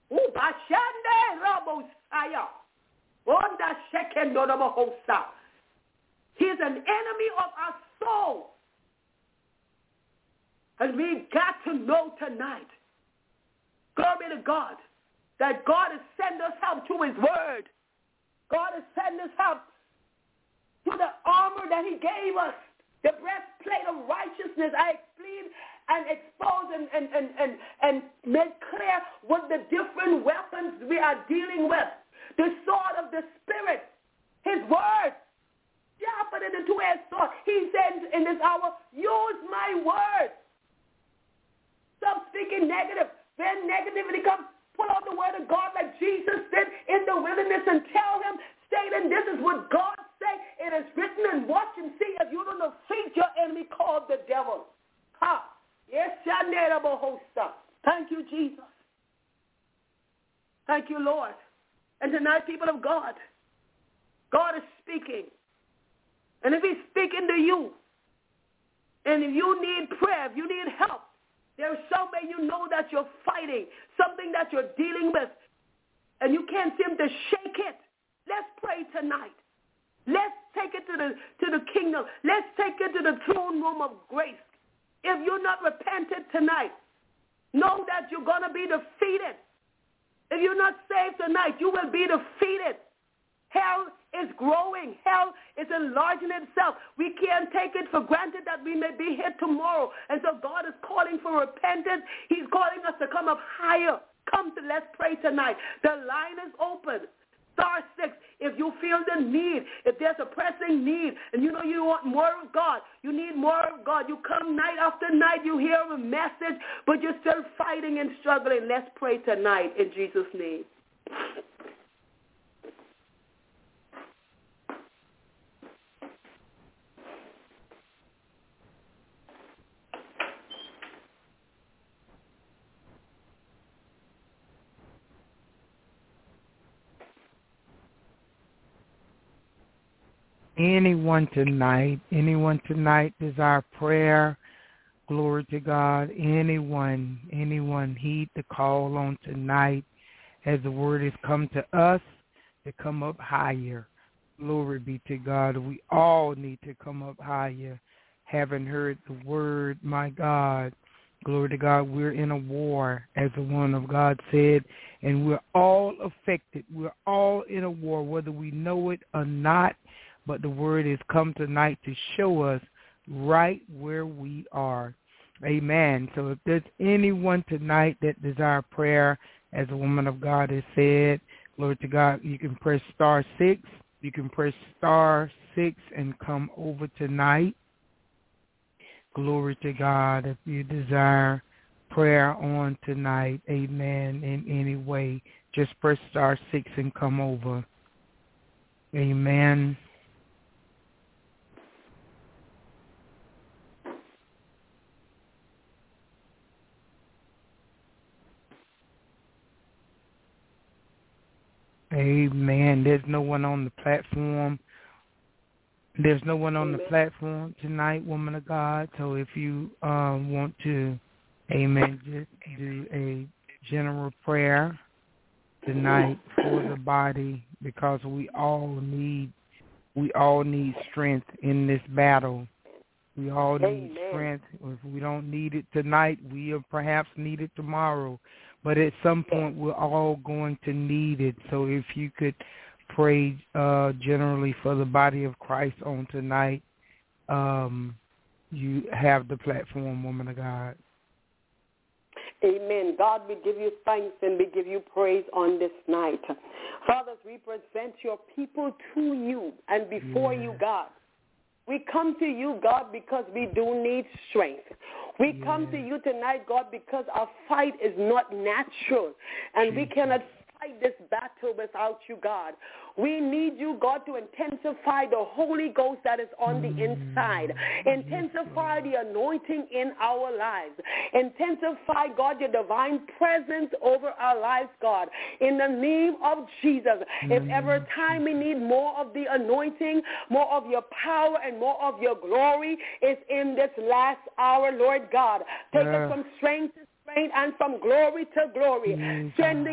Ubashande Rabosaya. Onda Shekendo Rabohosa. He's an enemy of our soul. And we got to know tonight, glory to God, that God has sent us help to his word. God has sent us help to the armor that he gave us, the breastplate of righteousness. I explained and exposed and, and, and, and, and made clear what the different weapons we are dealing with. The sword of the Spirit, his word, sharper than the two-edged sword. He said in this hour, use my word. Stop speaking negative. When negativity comes, pull out the word of God like Jesus did in the wilderness and tell him, Satan, this is what God said. It is written, and watch and see if you don't defeat your enemy called the devil. Ha. Yes, thank you, Jesus. Thank you, Lord. And tonight, people of God, God is speaking. And if he's speaking to you, and if you need prayer, if you need help, there's some way you know that you're fighting, something that you're dealing with, and you can't seem to shake it. Let's pray tonight. Let's take it to the to the kingdom. Let's take it to the throne room of grace. If you're not repentant tonight, know that you're going to be defeated. If you're not saved tonight, you will be defeated. Hell is growing. Hell is enlarging itself. We can't take it for granted that we may be here tomorrow. And so God is calling for repentance. He's calling us to come up higher. Come to let's pray tonight. The line is open. Star six, if you feel the need, if there's a pressing need, and you know you want more of God, you need more of God. You come night after night, you hear a message, but you're still fighting and struggling. Let's pray tonight in Jesus' name. Anyone tonight, anyone tonight desire prayer, glory to God. Anyone, anyone heed the call on tonight as the word has come to us to come up higher. Glory be to God. We all need to come up higher. Having heard the word, my God, glory to God, we're in a war, as the one of God said, and we're all affected. We're all in a war, whether we know it or not. But the word has come tonight to show us right where we are. Amen. So if there's anyone tonight that desire prayer, as the woman of God has said, glory to God, you can press star six. You can press star six and come over tonight. Glory to God. If you desire prayer on tonight, amen, in any way, just press star six and come over. Amen. Amen. There's no one on the platform. There's no one on the platform tonight, woman of God. So if you uh, want to, amen, just do a general prayer tonight for the body, because we all need we all need strength in this battle. We all need amen. Strength. If we don't need it tonight, we'll perhaps need it tomorrow. But at some point, we're all going to need it. So if you could pray uh, generally for the body of Christ on tonight, um, you have the platform, woman of God. Amen. God, we give you thanks and we give you praise on this night. Fathers, we present your people to you and before yeah. you, God. We come to you, God, because we do need strength. We yeah. come to you tonight, God, because our fight is not natural, and Jesus. we cannot fight this battle without you, God. We need you, God, to intensify the Holy Ghost that is on the inside. Intensify the anointing in our lives. Intensify, God, your divine presence over our lives, God. In the name of Jesus, if ever time we need more of the anointing, more of your power, and more of your glory, it's in this last hour, Lord God. Take yeah. us from strength to strength and from glory to glory. Strengthen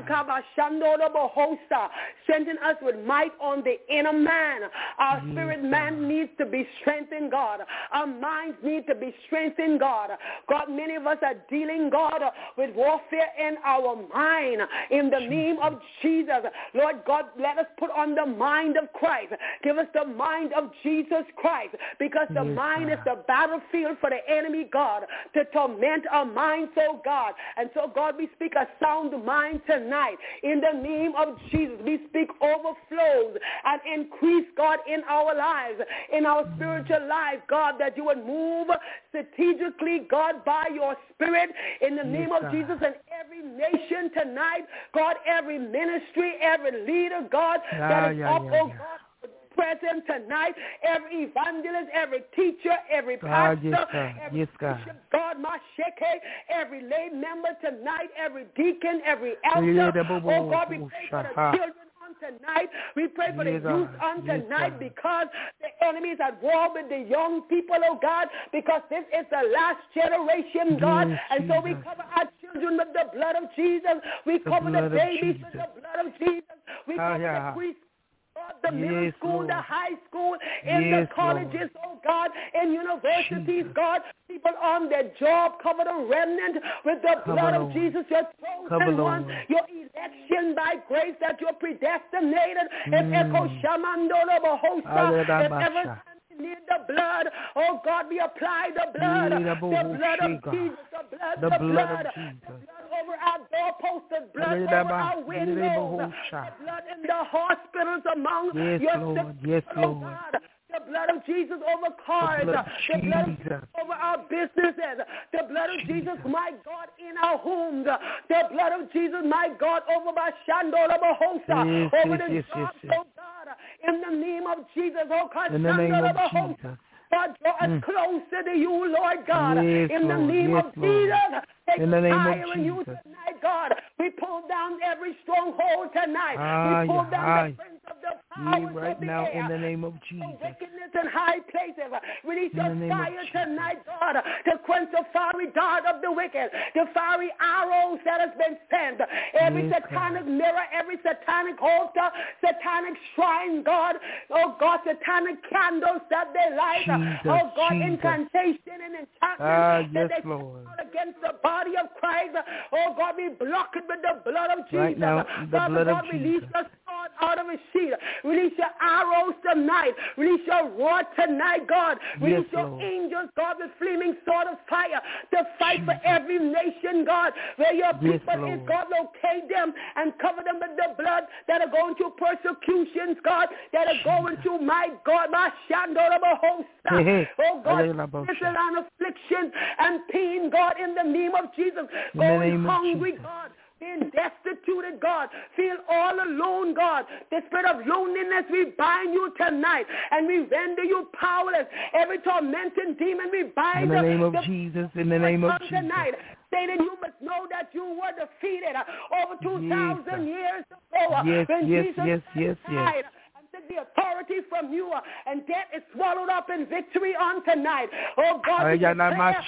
us with might on the inner man. Our spirit man needs to be strengthened, God. Our minds need to be strengthened, God. God, many of us are dealing, God, with warfare in our mind. In the name of Jesus, Lord God, let us put on the mind of Christ. Give us the mind of Jesus Christ, because the yes, mind God. is the battlefield for the enemy, God, to torment our minds, oh God. And so, God, we speak a sound mind tonight. In the name of Jesus, we speak overflows and increase, God, in our lives, in our spiritual life, God, that you would move strategically, God, by your spirit, in the yes, name of God. Jesus, and every nation tonight, God, every ministry, every leader, God, yeah, that is yeah, up, yeah, oh yeah. God, present tonight, every evangelist, every teacher, every pastor, God, yes, every yes, God. bishop, God, my sheke, every lay member tonight, every deacon, every elder, oh God, we pray for the children on tonight. We pray for yes, the youth on yes, tonight God. Because the enemy is at war with the young people, oh God, because this is the last generation, God, yes, and so we cover our children with the blood of Jesus. We the cover the babies with the blood of Jesus. We cover oh, yeah. the priests, the yes, middle school, Lord. The high school, in yes, the colleges, Lord. Oh God, in universities, Jesus. God, people on their job, cover the remnant with the cover blood Lord. Of Jesus, your chosen one, your election by grace that you're predestinated. Mm. If Echo Shamandolo Bohosa, if ever need the blood, oh God, we apply the blood, the blood of Jesus, the blood, the, the blood, blood, the blood over our doorposts, the blood over our windows, the blood in the hospitals among yes, your Lord, yes, Lord. God. The blood of Jesus over cars, the blood, the blood of Jesus over our businesses, the blood of Jesus, my God, in our homes, the blood of Jesus, my God, over my Shandola Bahosa, yes, over yes, the yes, jobs, yes, yes. oh God, in the name of Jesus, oh God, in the name of Bahosa. Jesus. God, draw us mm. closer to you, Lord God. Yes, in the Lord, name yes, of Lord. Jesus, take in the name fire of in you Jesus. tonight, God. We pull down every stronghold tonight. Ah, we pull yeah, down ah, the prince of the powers right of the now air. in the name of Jesus. Wickedness in high places. Release in your fire tonight, God, to quench the fiery dart of the wicked, the fiery arrows that has been sent, every yes, satanic God. Mirror, every satanic altar, satanic shrine, God, oh God, satanic candles that they light, Jesus, oh God, Jesus. incantation and enchantment ah, yes, that they Lord. against the body of Christ. Oh God, we block it with the blood of Jesus. Right now, the Father blood God, of release Jesus. the sword out of his shield. Release your arrows tonight. Release your rod tonight, God. Release yes, your Lord. angels, God, with flaming sword of fire to fight Jesus. for every nation, God. Where your yes, people Lord. is, God, locate them and cover them with the blood that are going through persecutions, God, that are going through, my God, my Shandorabahosha. Hey, hey. Oh God, this is an affliction and pain, God, in the name of Jesus. In going hungry, God. Being destituted, God. Feel all alone, God. The spirit of loneliness, we bind you tonight and we render you powerless. Every tormenting demon, we bind in the name of the Jesus. In the name of Jesus. Tonight. Satan, you must know that you were defeated over two thousand yes, years ago. Yes, when yes, Jesus yes, yes, died. yes. The authority from you, and death is swallowed up in victory on tonight. Oh God, we declare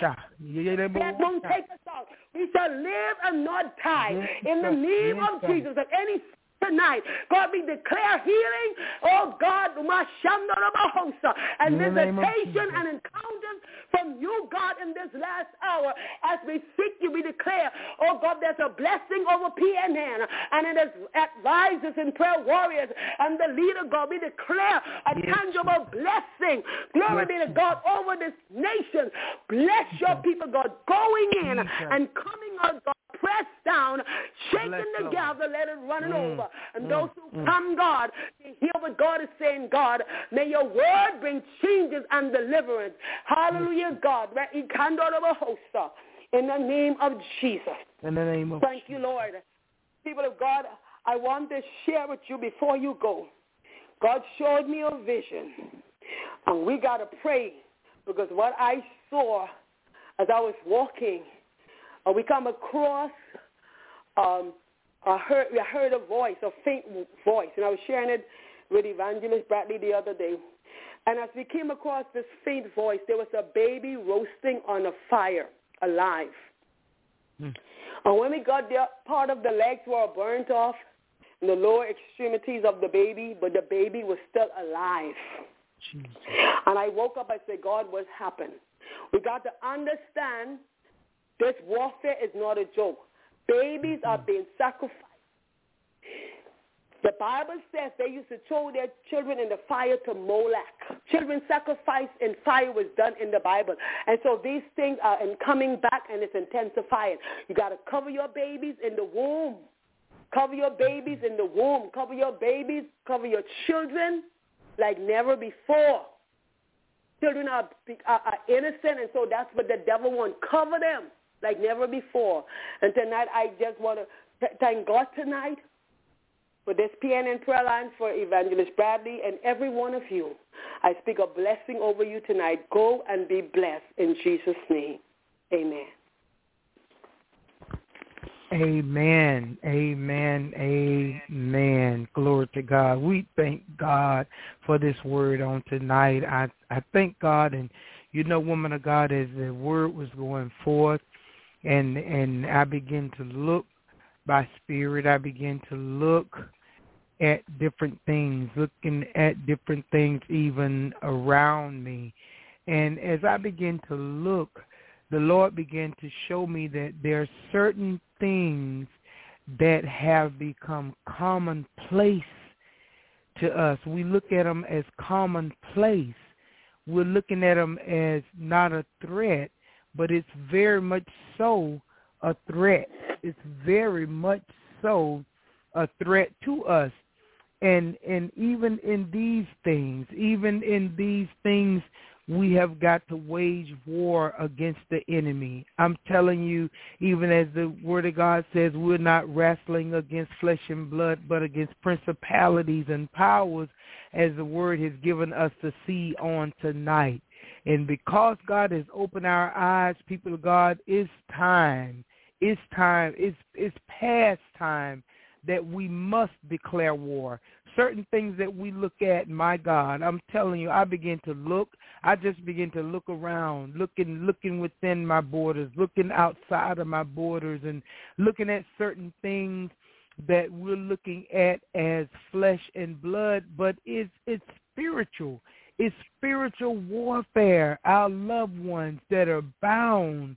death won't take us out. We shall live and not die. Yes, in the name yes, of God. Jesus. At any tonight, God, we declare healing. Oh God, and visitation and encounters from you, God, in this last hour. As we seek you, we declare, oh God, there's a blessing over P N N, and it is advisors and prayer warriors and the leader, God. We declare a yes, tangible blessing. Glory yes, be to God over this nation. Bless your people, God, going in yes, and coming out, God. Pressed down, shaken together, let it run it mm, over. And mm, those who mm. come, God, to hear what God is saying, God, may your word bring changes and deliverance. Hallelujah, yes. God. In the name of Jesus. In the name of Thank Jesus. you, Lord. People of God, I want to share with you before you go. God showed me a vision. And we got to pray, because what I saw as I was walking, Uh, we come across, um, I heard, I heard a voice, a faint voice, and I was sharing it with Evangelist Bradley the other day. And as we came across this faint voice, there was a baby roasting on a fire, alive. Mm. And when we got there, part of the legs were burnt off in the lower extremities of the baby, but the baby was still alive. Jesus. And I woke up and said, God, what's happened? We got to understand this warfare is not a joke. Babies mm-hmm. are being sacrificed. The Bible says they used to throw their children in the fire to Molech. Children sacrifice in fire was done in the Bible. And so these things are in coming back, and it's intensifying. You got to cover your babies in the womb. Cover your babies in the womb. Cover your babies, cover your children like never before. Children are, are, are innocent, and so that's what the devil wants. Cover them like never before. And tonight I just want to thank God tonight for this P N N prayer line for Evangelist Bradley and every one of you. I speak a blessing over you tonight. Go and be blessed in Jesus' name. Amen. Amen. Amen. Amen. Glory to God. We thank God for this word on tonight. I, I thank God, and you know, woman of God, as the word was going forth, and and I begin to look by spirit, I begin to look at different things, looking at different things even around me. And as I begin to look, the Lord began to show me that there are certain things that have become commonplace to us. We look at them as commonplace. We're looking at them as not a threat, but it's very much so a threat. It's very much so a threat to us. And and even in these things, even in these things, we have got to wage war against the enemy. I'm telling you, even as the Word of God says, we're not wrestling against flesh and blood, but against principalities and powers, as the Word has given us to see on tonight. And because God has opened our eyes, people of God, it's time. It's time. It's it's past time that we must declare war. Certain things that we look at, my God, I'm telling you, I begin to look. I just begin to look around, looking looking within my borders, looking outside of my borders, and looking at certain things that we're looking at as flesh and blood, but it's, it's spiritual. It's spiritual warfare. Our loved ones that are bound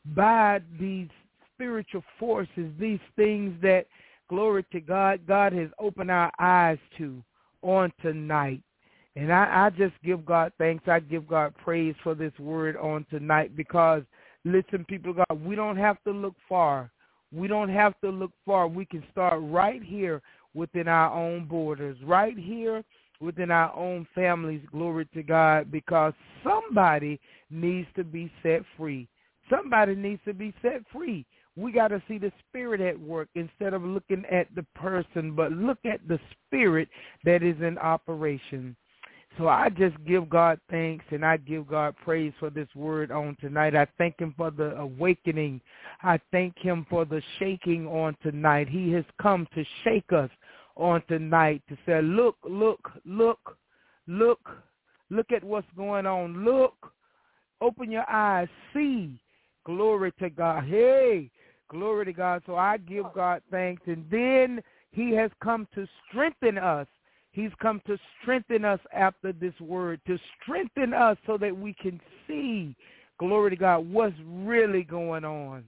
by these spiritual forces, these things that, glory to God, God has opened our eyes to on tonight. And I, I just give God thanks. I give God praise for this word on tonight because, listen, people of God, we don't have to look far. We don't have to look far. We can start right here within our own borders, right here within our own families, glory to God, because somebody needs to be set free. Somebody needs to be set free. We got to see the Spirit at work instead of looking at the person, but look at the Spirit that is in operation. So I just give God thanks and I give God praise for this word on tonight. I thank him for the awakening. I thank him for the shaking on tonight. He has come to shake us on tonight to say, look, look, look, look, look at what's going on. Look, open your eyes, see. Glory to God. Hey, glory to God. So I give God thanks. And then he has come to strengthen us. He's come to strengthen us after this word, to strengthen us so that we can see, glory to God, what's really going on.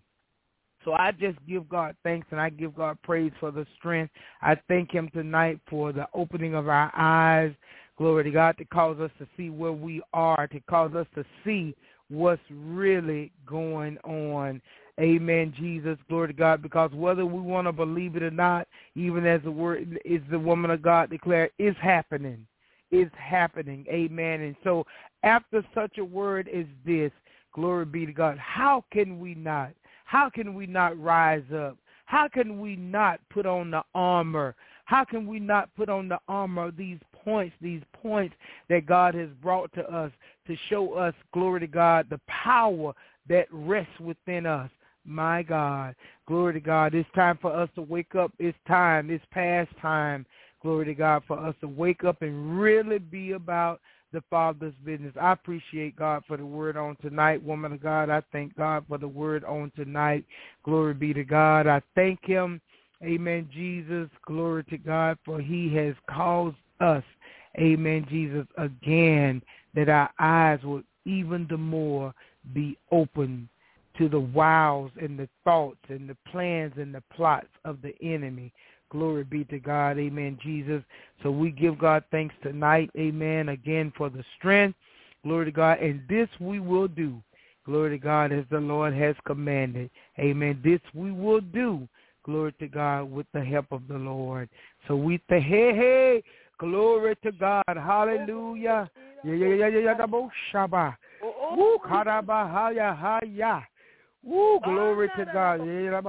So I just give God thanks and I give God praise for the strength. I thank him tonight for the opening of our eyes, glory to God, to cause us to see where we are, to cause us to see what's really going on. Amen, Jesus, glory to God, because whether we want to believe it or not, even as the word is the woman of God declared, is happening, is happening. Amen. And so after such a word as this, glory be to God, how can we not, how can we not rise up? How can we not put on the armor? How can we not put on the armor of these points, these points that God has brought to us to show us, glory to God, the power that rests within us? My God, glory to God. It's time for us to wake up. It's time. It's past time, glory to God, for us to wake up and really be about the Father's business. I appreciate God for the word on tonight, woman of God. I thank God for the word on tonight. Glory be to God. I thank him, amen, Jesus, glory to God, for he has caused us, amen, Jesus, again, that our eyes will even the more be open to the wiles and the thoughts and the plans and the plots of the enemy. Glory be to God. Amen, Jesus. So we give God thanks tonight. Amen. Again for the strength. Glory to God. And this we will do. Glory to God as the Lord has commanded. Amen. This we will do. Glory to God with the help of the Lord. So we say, hey, hey, glory to God. Hallelujah. Yeah, yeah, yeah, yeah, yeah, Shabbat. Woo, karabahaya, haya. Woo, glory to God.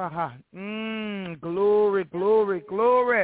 Mm, glory, glory, glory.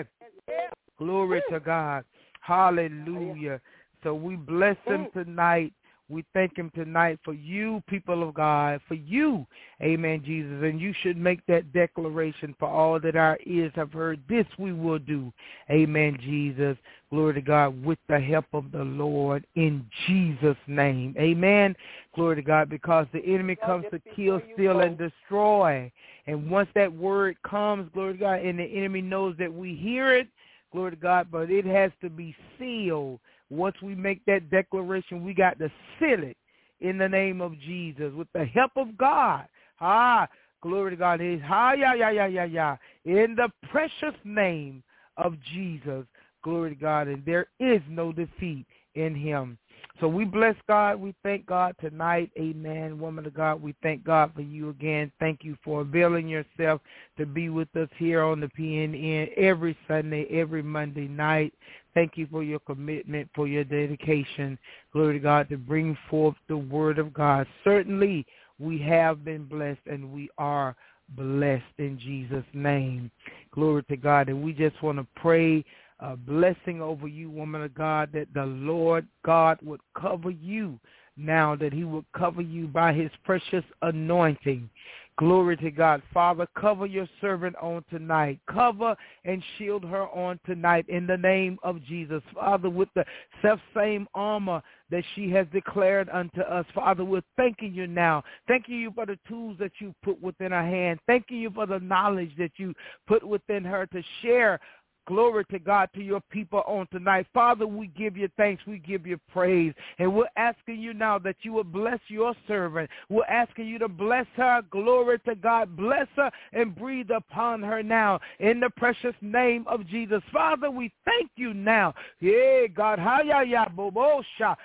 Glory to God. Hallelujah. So we bless him tonight. We thank him tonight for you, people of God, for you, amen, Jesus. And you should make that declaration for all that our ears have heard. This we will do, amen, Jesus. Glory to God, with the help of the Lord in Jesus' name. Amen. Glory to God, because the enemy comes to kill, steal, and destroy. And once that word comes, glory to God, and the enemy knows that we hear it, glory to God, but it has to be sealed. Once we make that declaration, we got to seal it in the name of Jesus with the help of God. Ah, glory to God. Ah, yeah, yeah, yeah, yeah, yeah. In the precious name of Jesus. Glory to God. And there is no defeat in him. So we bless God. We thank God tonight. Amen. Woman of God, we thank God for you again. Thank you for availing yourself to be with us here on the P N N every Sunday, every Monday night. Thank you for your commitment, for your dedication, glory to God, to bring forth the word of God. Certainly we have been blessed and we are blessed in Jesus' name. Glory to God. And we just want to pray a blessing over you, woman of God, that the Lord God would cover you now, that he would cover you by his precious anointing. Glory to God. Father, cover your servant on tonight. Cover and shield her on tonight in the name of Jesus. Father, with the self-same armor that she has declared unto us. Father, we're thanking you now. Thanking you for the tools that you put within her hand. Thanking you for the knowledge that you put within her to share. Glory to God, to your people on tonight. Father, we give you thanks. We give you praise. And we're asking you now that you will bless your servant. We're asking you to bless her. Glory to God. Bless her and breathe upon her now in the precious name of Jesus. Father, we thank you now. Yeah, God. Hayaya bobosha.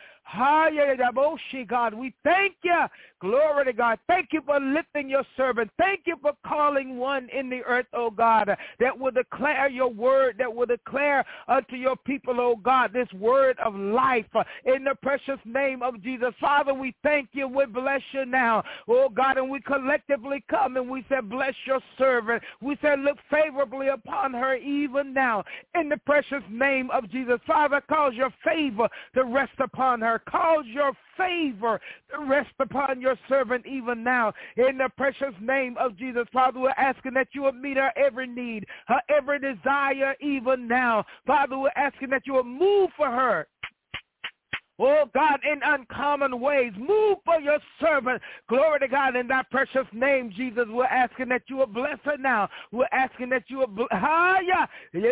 God, we thank you. Glory to God. Thank you for lifting your servant. Thank you for calling one in the earth, oh God, that will declare your word, that will declare unto your people, oh God, this word of life in the precious name of Jesus. Father, we thank you. We bless you now, oh God, and we collectively come and we say, bless your servant. We say, look favorably upon her even now in the precious name of Jesus. Father, cause your favor to rest upon her. Cause your favor to rest upon your servant even now in the precious name of Jesus. Father, we're asking that you will meet her every need, her every desire even now. Father, we're asking that you will move for her. Oh, God, in uncommon ways, move for your servant. Glory to God in that precious name, Jesus. We're asking that you will bless her now. We're asking that you will bless her.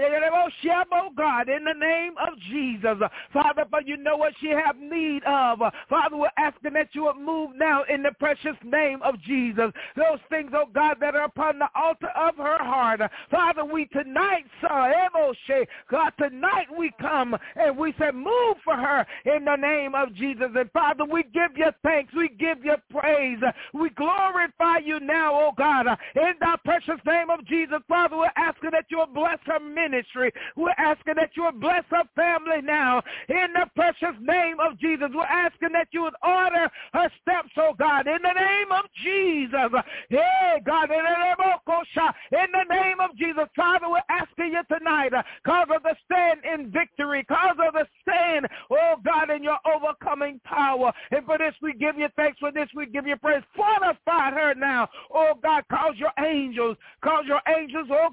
Oh, God, in the name of Jesus. Father, for you know what she have need of. Father, we're asking that you will move now in the precious name of Jesus. Those things, oh, God, that are upon the altar of her heart. Father, we tonight saw, God, tonight we come and we say, move for her in the name of Jesus. And Father, we give you thanks. We give you praise. We glorify you now, oh God, in the precious name of Jesus. Father, we're asking that you will bless her ministry. We're asking that you will bless her family now in the precious name of Jesus. We're asking that you would order her steps, oh God, in the name of Jesus. Hey, God, in the name of Jesus. Father, we're asking you tonight, cause her to stand in victory, cause her to stand, oh God, in your overcoming power. And for this we give you thanks. For this we give you praise. Fortify her now. Oh God, cause your angels, cause your angels, oh God, that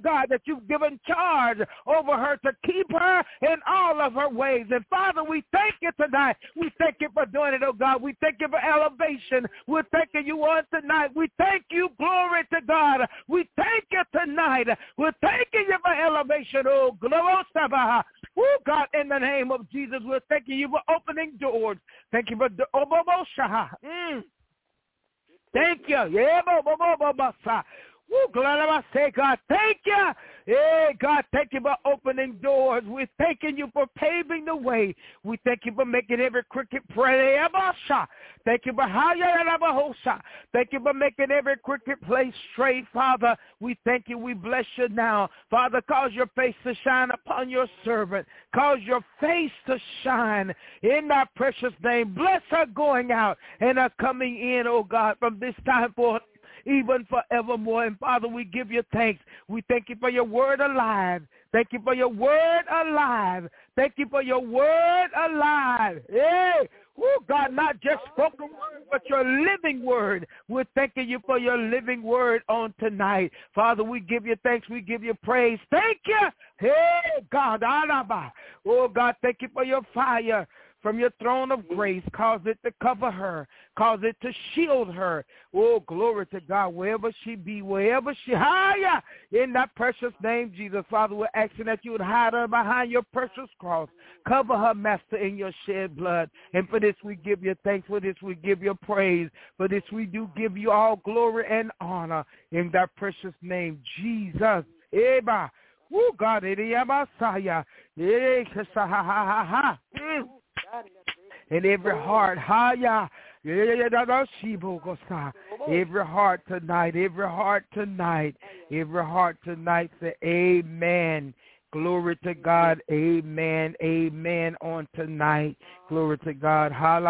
you've given charge over her to keep her in all of her ways. And Father, we thank you tonight. We thank you for doing it, oh God. We thank you for elevation. We're thanking you on tonight. We thank you, glory to God. We thank you tonight. We're thanking you for elevation, oh glory. Oh God, in the name of Jesus, we're thanking you for opening doors. Thank you for the mm. Thank you. Yeah, Woo, glad I say, God, thank you. Hey, God, thank you for opening doors. We're thanking you for paving the way. We thank you for making every crooked place. Thank you for Thank you for making every crooked place straight, Father. We thank you. We bless you now. Father, cause your face to shine upon your servant. Cause your face to shine in thy precious name. Bless her going out and her coming in, oh God, from this time forth, even forevermore. And Father, we give you thanks. We thank you for your word alive. Thank you for your word alive. Thank you for your word alive. Hey, oh God, not just spoken word, but your living word. We're thanking you for your living word on tonight. Father, we give you thanks. We give you praise. Thank you. Hey, God. Oh, God, thank you for your fire from your throne of grace. Cause it to cover her. Cause it to shield her. Oh, glory to God, wherever she be, wherever she higher, in that precious name, Jesus. Father, we're asking that you would hide her behind your precious cross. Cover her, Master, in your shed blood. And for this we give you thanks. For this we give you praise. For this we do give you all glory and honor in that precious name, Jesus. Eba. Oh, God, it is Messiah. In every heart, haya, every heart tonight, every heart tonight, every heart tonight, say amen. Glory to God, amen, amen on tonight. Glory to God.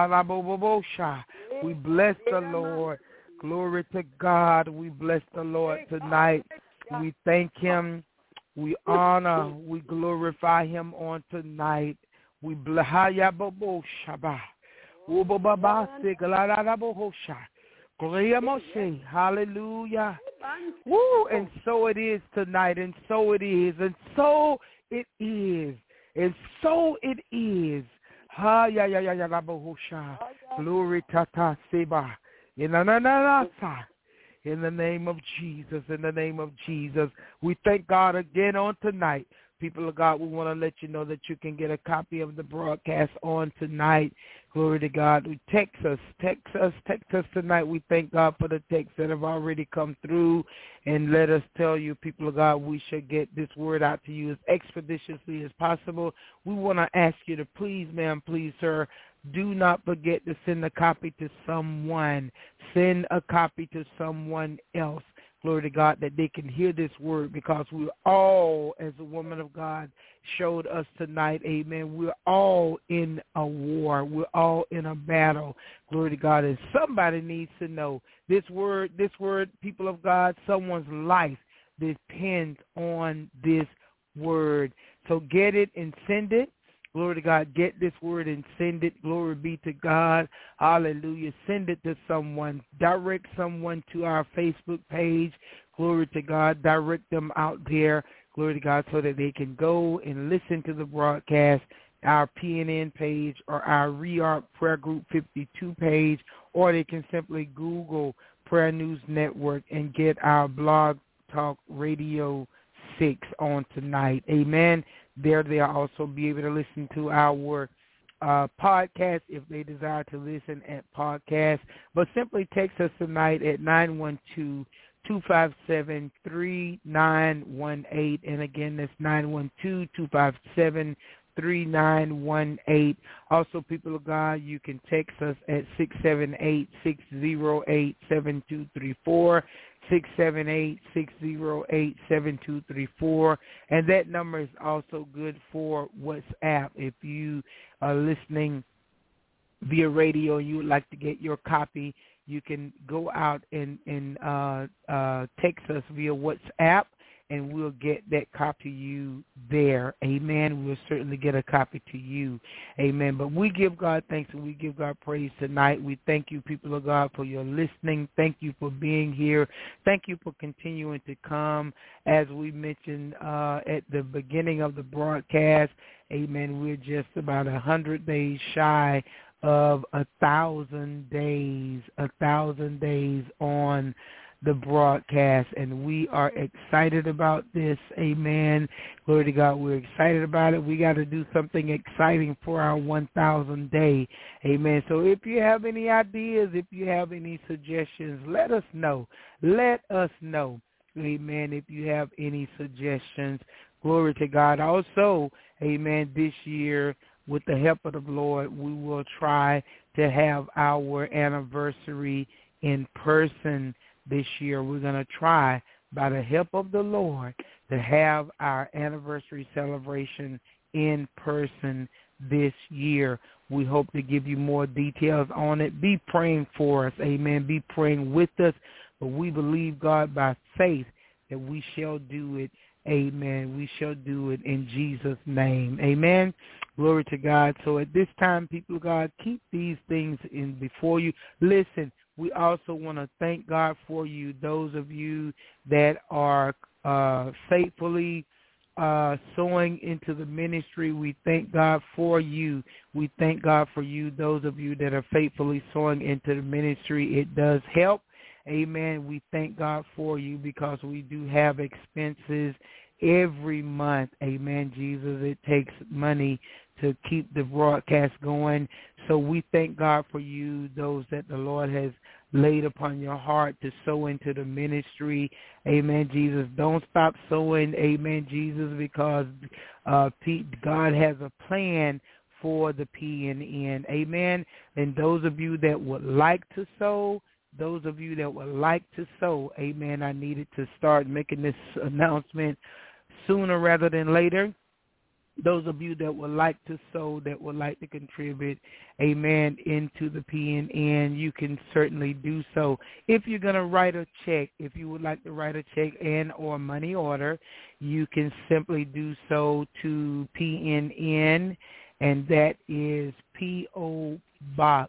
We bless the Lord. Glory to God. We bless the Lord tonight. We thank him. We honor. We glorify him on tonight. We bless Hallelujah. Woo, and so it is tonight, and so it is, and so it is, and so it is. Glory tata seba. In the name of Jesus, in the name of Jesus, we thank God again on tonight. People of God, we want to let you know that you can get a copy of the broadcast on tonight. Glory to God. We text us, text us, text us tonight. We thank God for the texts that have already come through. And let us tell you, people of God, we should get this word out to you as expeditiously as possible. We want to ask you to please, ma'am, please, sir, do not forget to send a copy to someone. Send a copy to someone else. Glory to God, that they can hear this word, because we all, as a woman of God showed us tonight, amen, we're all in a war. We're all in a battle. Glory to God. And somebody needs to know this word, this word, people of God, someone's life depends on this word. So get it and send it. Glory to God. Get this word and send it. Glory be to God. Hallelujah. Send it to someone. Direct someone to our Facebook page. Glory to God. Direct them out there. Glory to God, so that they can go and listen to the broadcast, our P N N page or our Rearc Prayer Group fifty-two page, or they can simply Google Prayer News Network and get our Blog Talk Radio six on tonight. Amen. There they'll also be able to listen to our uh, podcast if they desire to listen at podcast. But simply text us tonight at nine one two, two five seven, three nine one eight. And again, that's nine one two, two five seven, three nine one eight. Also, people of God, you can text us at six seven eight, six zero eight, seven two three four. six seven eight, six zero eight, seven two three four. And that number is also good for WhatsApp. If you are listening via radio and you would like to get your copy, you can go out and, and uh, uh, text us via WhatsApp, and we'll get that copy to you there. Amen. We'll certainly get a copy to you. Amen. But we give God thanks and we give God praise tonight. We thank you, people of God, for your listening. Thank you for being here. Thank you for continuing to come. As we mentioned uh, at the beginning of the broadcast, amen, we're just about a hundred days shy of a thousand days, a thousand days on the broadcast, and we are excited about this. Amen. Glory to God. We're excited about it. We got to do something exciting for our one thousand day. Amen. So if you have any ideas, if you have any suggestions, let us know. Let us know. Amen. If you have any suggestions, glory to God. Also, amen, this year, with the help of the Lord, we will try to have our anniversary in person this year. We're going to try, by the help of the Lord, to have our anniversary celebration in person this year. We hope to give you more details on it. Be praying for us. Amen. Be praying with us. But we believe, God, by faith that we shall do it. Amen. We shall do it in Jesus' name. Amen. Glory to God. So at this time, people of God, keep these things in before you. Listen, we also want to thank God for you, those of you that are uh, faithfully uh, sowing into the ministry. We thank God for you. We thank God for you, those of you that are faithfully sowing into the ministry. It does help. Amen. We thank God for you because we do have expenses every month. Amen, Jesus. It takes money to keep the broadcast going. So we thank God for you, those that the Lord has laid upon your heart to sow into the ministry. Amen, Jesus. Don't stop sowing. Amen, Jesus, because uh, God has a plan for the P N N. Amen. And those of you that would like to sow, those of you that would like to sow, amen, I needed to start making this announcement sooner rather than later. Those of you that would like to sow, that would like to contribute, amen, into the P N N, you can certainly do so. If you're going to write a check, if you would like to write a check and or money order, you can simply do so to P N N, and that is P O Box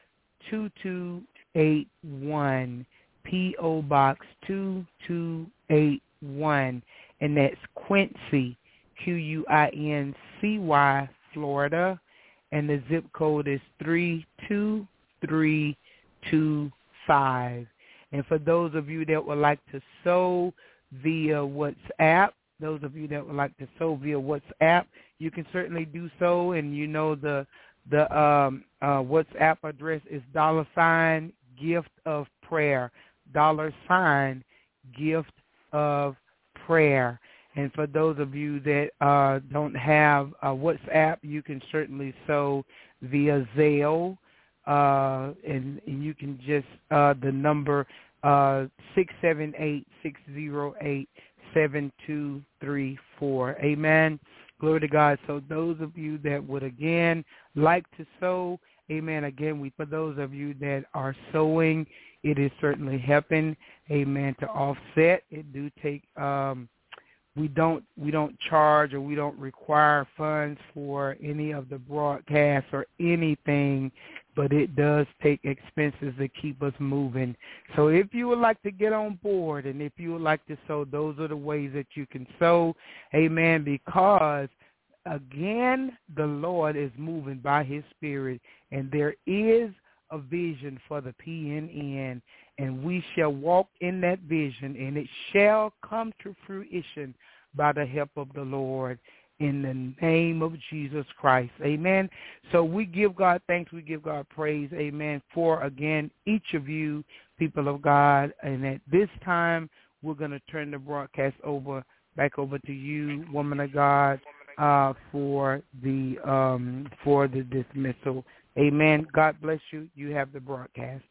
two two eight one, P O Box two two eight one, and that's Quincy, Q U I N C Y, Florida, and the zip code is three two three two five. And for those of you that would like to sow via WhatsApp, those of you that would like to sow via WhatsApp, you can certainly do so, and you know the the um, uh, WhatsApp address is dollar sign gift of prayer, dollar sign gift of prayer. And for those of you that uh, don't have uh, WhatsApp, you can certainly sow via Zelle, uh, and, and you can just, uh, the number uh, six seven eight, six zero eight, seven two three four. Amen. Glory to God. So those of you that would, again, like to sow, amen, again, we for those of you that are sowing, it is certainly helping, amen, to offset. It do take um, We don't we don't charge or we don't require funds for any of the broadcasts or anything, but it does take expenses to keep us moving. So if you would like to get on board and if you would like to sow, those are the ways that you can sow, amen, because, again, the Lord is moving by his Spirit, and there is a vision for the P N N, and we shall walk in that vision, and it shall come to fruition by the help of the Lord in the name of Jesus Christ. Amen. So we give God thanks. We give God praise. Amen. For, again, each of you, people of God. And at this time, we're going to turn the broadcast over back over to you, woman of God, uh, for the um, for the dismissal. Amen. God bless you. You have the broadcast.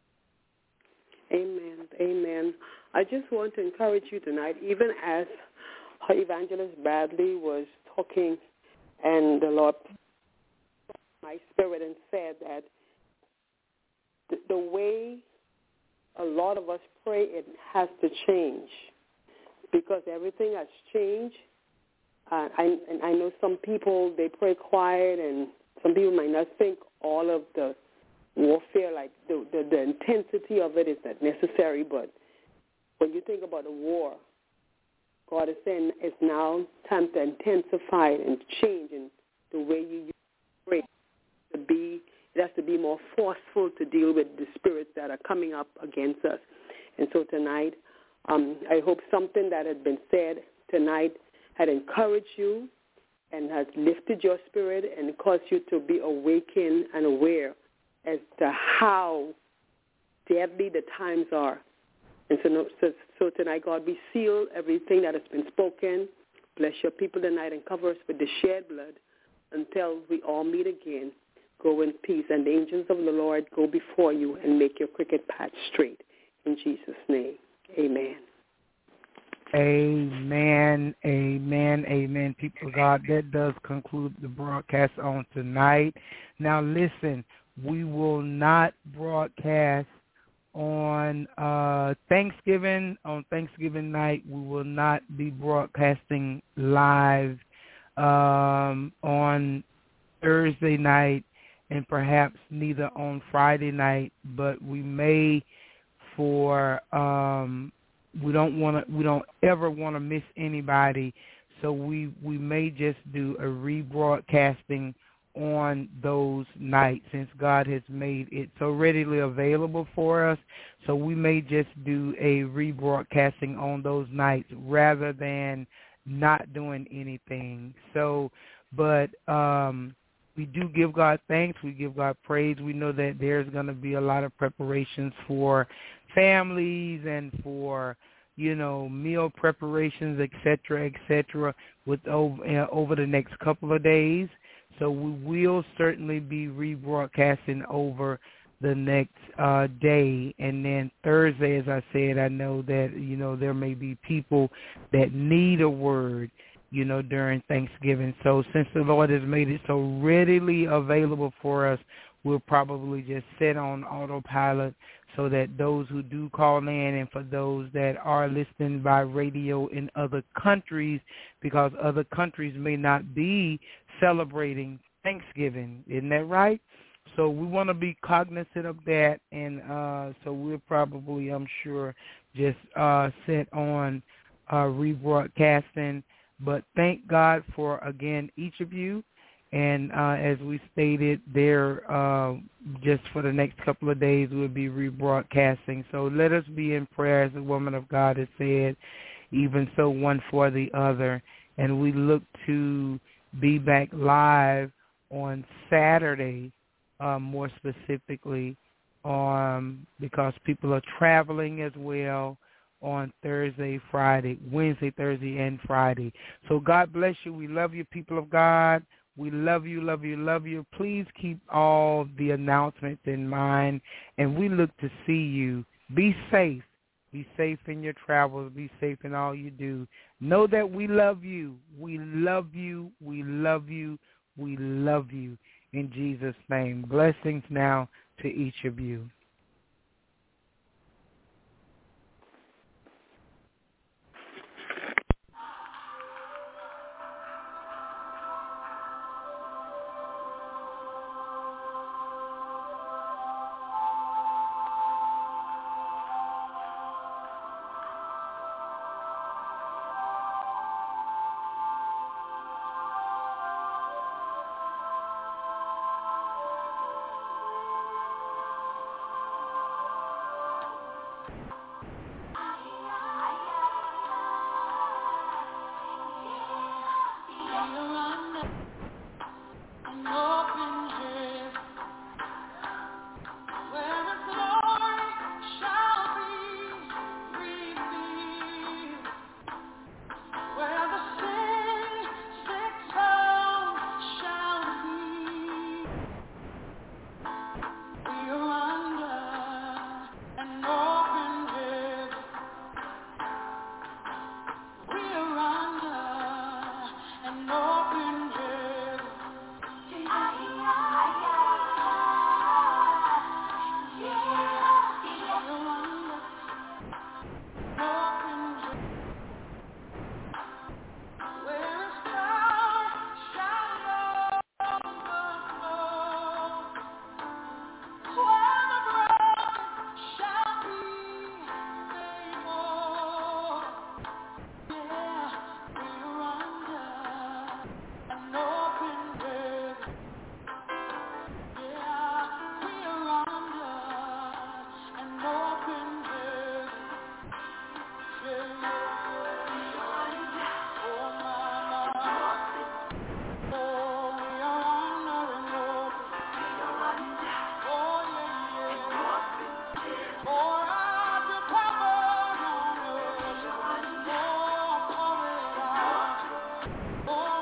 Amen. Amen. I just want to encourage you tonight, even as Evangelist Bradley was talking and the Lord my spirit and said that the, the way a lot of us pray, it has to change, because everything has changed. Uh, I, and I know some people, they pray quiet, and some people might not think all of the warfare, like the, the, the intensity of it is not necessary, but when you think about a war, God is saying it's now time to intensify and change in the way you use pray. To be, it has to be more forceful to deal with the spirits that are coming up against us. And so tonight, um, I hope something that had been said tonight had encouraged you and has lifted your spirit and caused you to be awakened and aware as to how deadly the times are. And so, so, so tonight, God, we seal everything that has been spoken. Bless your people tonight and cover us with the shed blood until we all meet again. Go in peace, and the angels of the Lord go before you and make your crooked path straight. In Jesus' name, amen. Amen, amen, amen. People of God, that does conclude the broadcast on tonight. Now listen, we will not broadcast on uh, Thanksgiving. On Thanksgiving night, we will not be broadcasting live um, on Thursday night, and perhaps neither on Friday night, but we may for um, we don't want to we don't ever want to miss anybody, so we we may just do a rebroadcasting on those nights, since God has made it so readily available for us. So we may just do a rebroadcasting on those nights rather than not doing anything. So, but um, we do give God thanks. We give God praise. We know that there's going to be a lot of preparations for families and for, you know, meal preparations, et cetera, et cetera, with over, uh, over the next couple of days. So we will certainly be rebroadcasting over the next uh, day. And then Thursday, as I said, I know that, you know, there may be people that need a word, you know, during Thanksgiving. So since the Lord has made it so readily available for us, we'll probably just sit on autopilot so that those who do call in, and for those that are listening by radio in other countries, because other countries may not be celebrating Thanksgiving. Isn't that right? So we want to be cognizant of that, and uh, so we'll probably, I'm sure, just uh, sit on uh, rebroadcasting. But thank God for, again, each of you. And uh, as we stated there, uh, just for the next couple of days, we'll be rebroadcasting. So let us be in prayer, as the woman of God has said, even so one for the other. And we look to be back live on Saturday, uh, more specifically, um, because people are traveling as well on Thursday, Friday, Wednesday, Thursday, and Friday. So God bless you. We love you, people of God. We love you, love you, love you. Please keep all the announcements in mind, and we look to see you. Be safe. Be safe in your travels. Be safe in all you do. Know that we love you. We love you. We love you. We love you. In Jesus' name. Blessings now to each of you.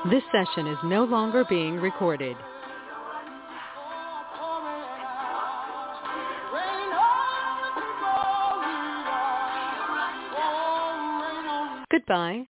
This session is no longer being recorded. Goodbye.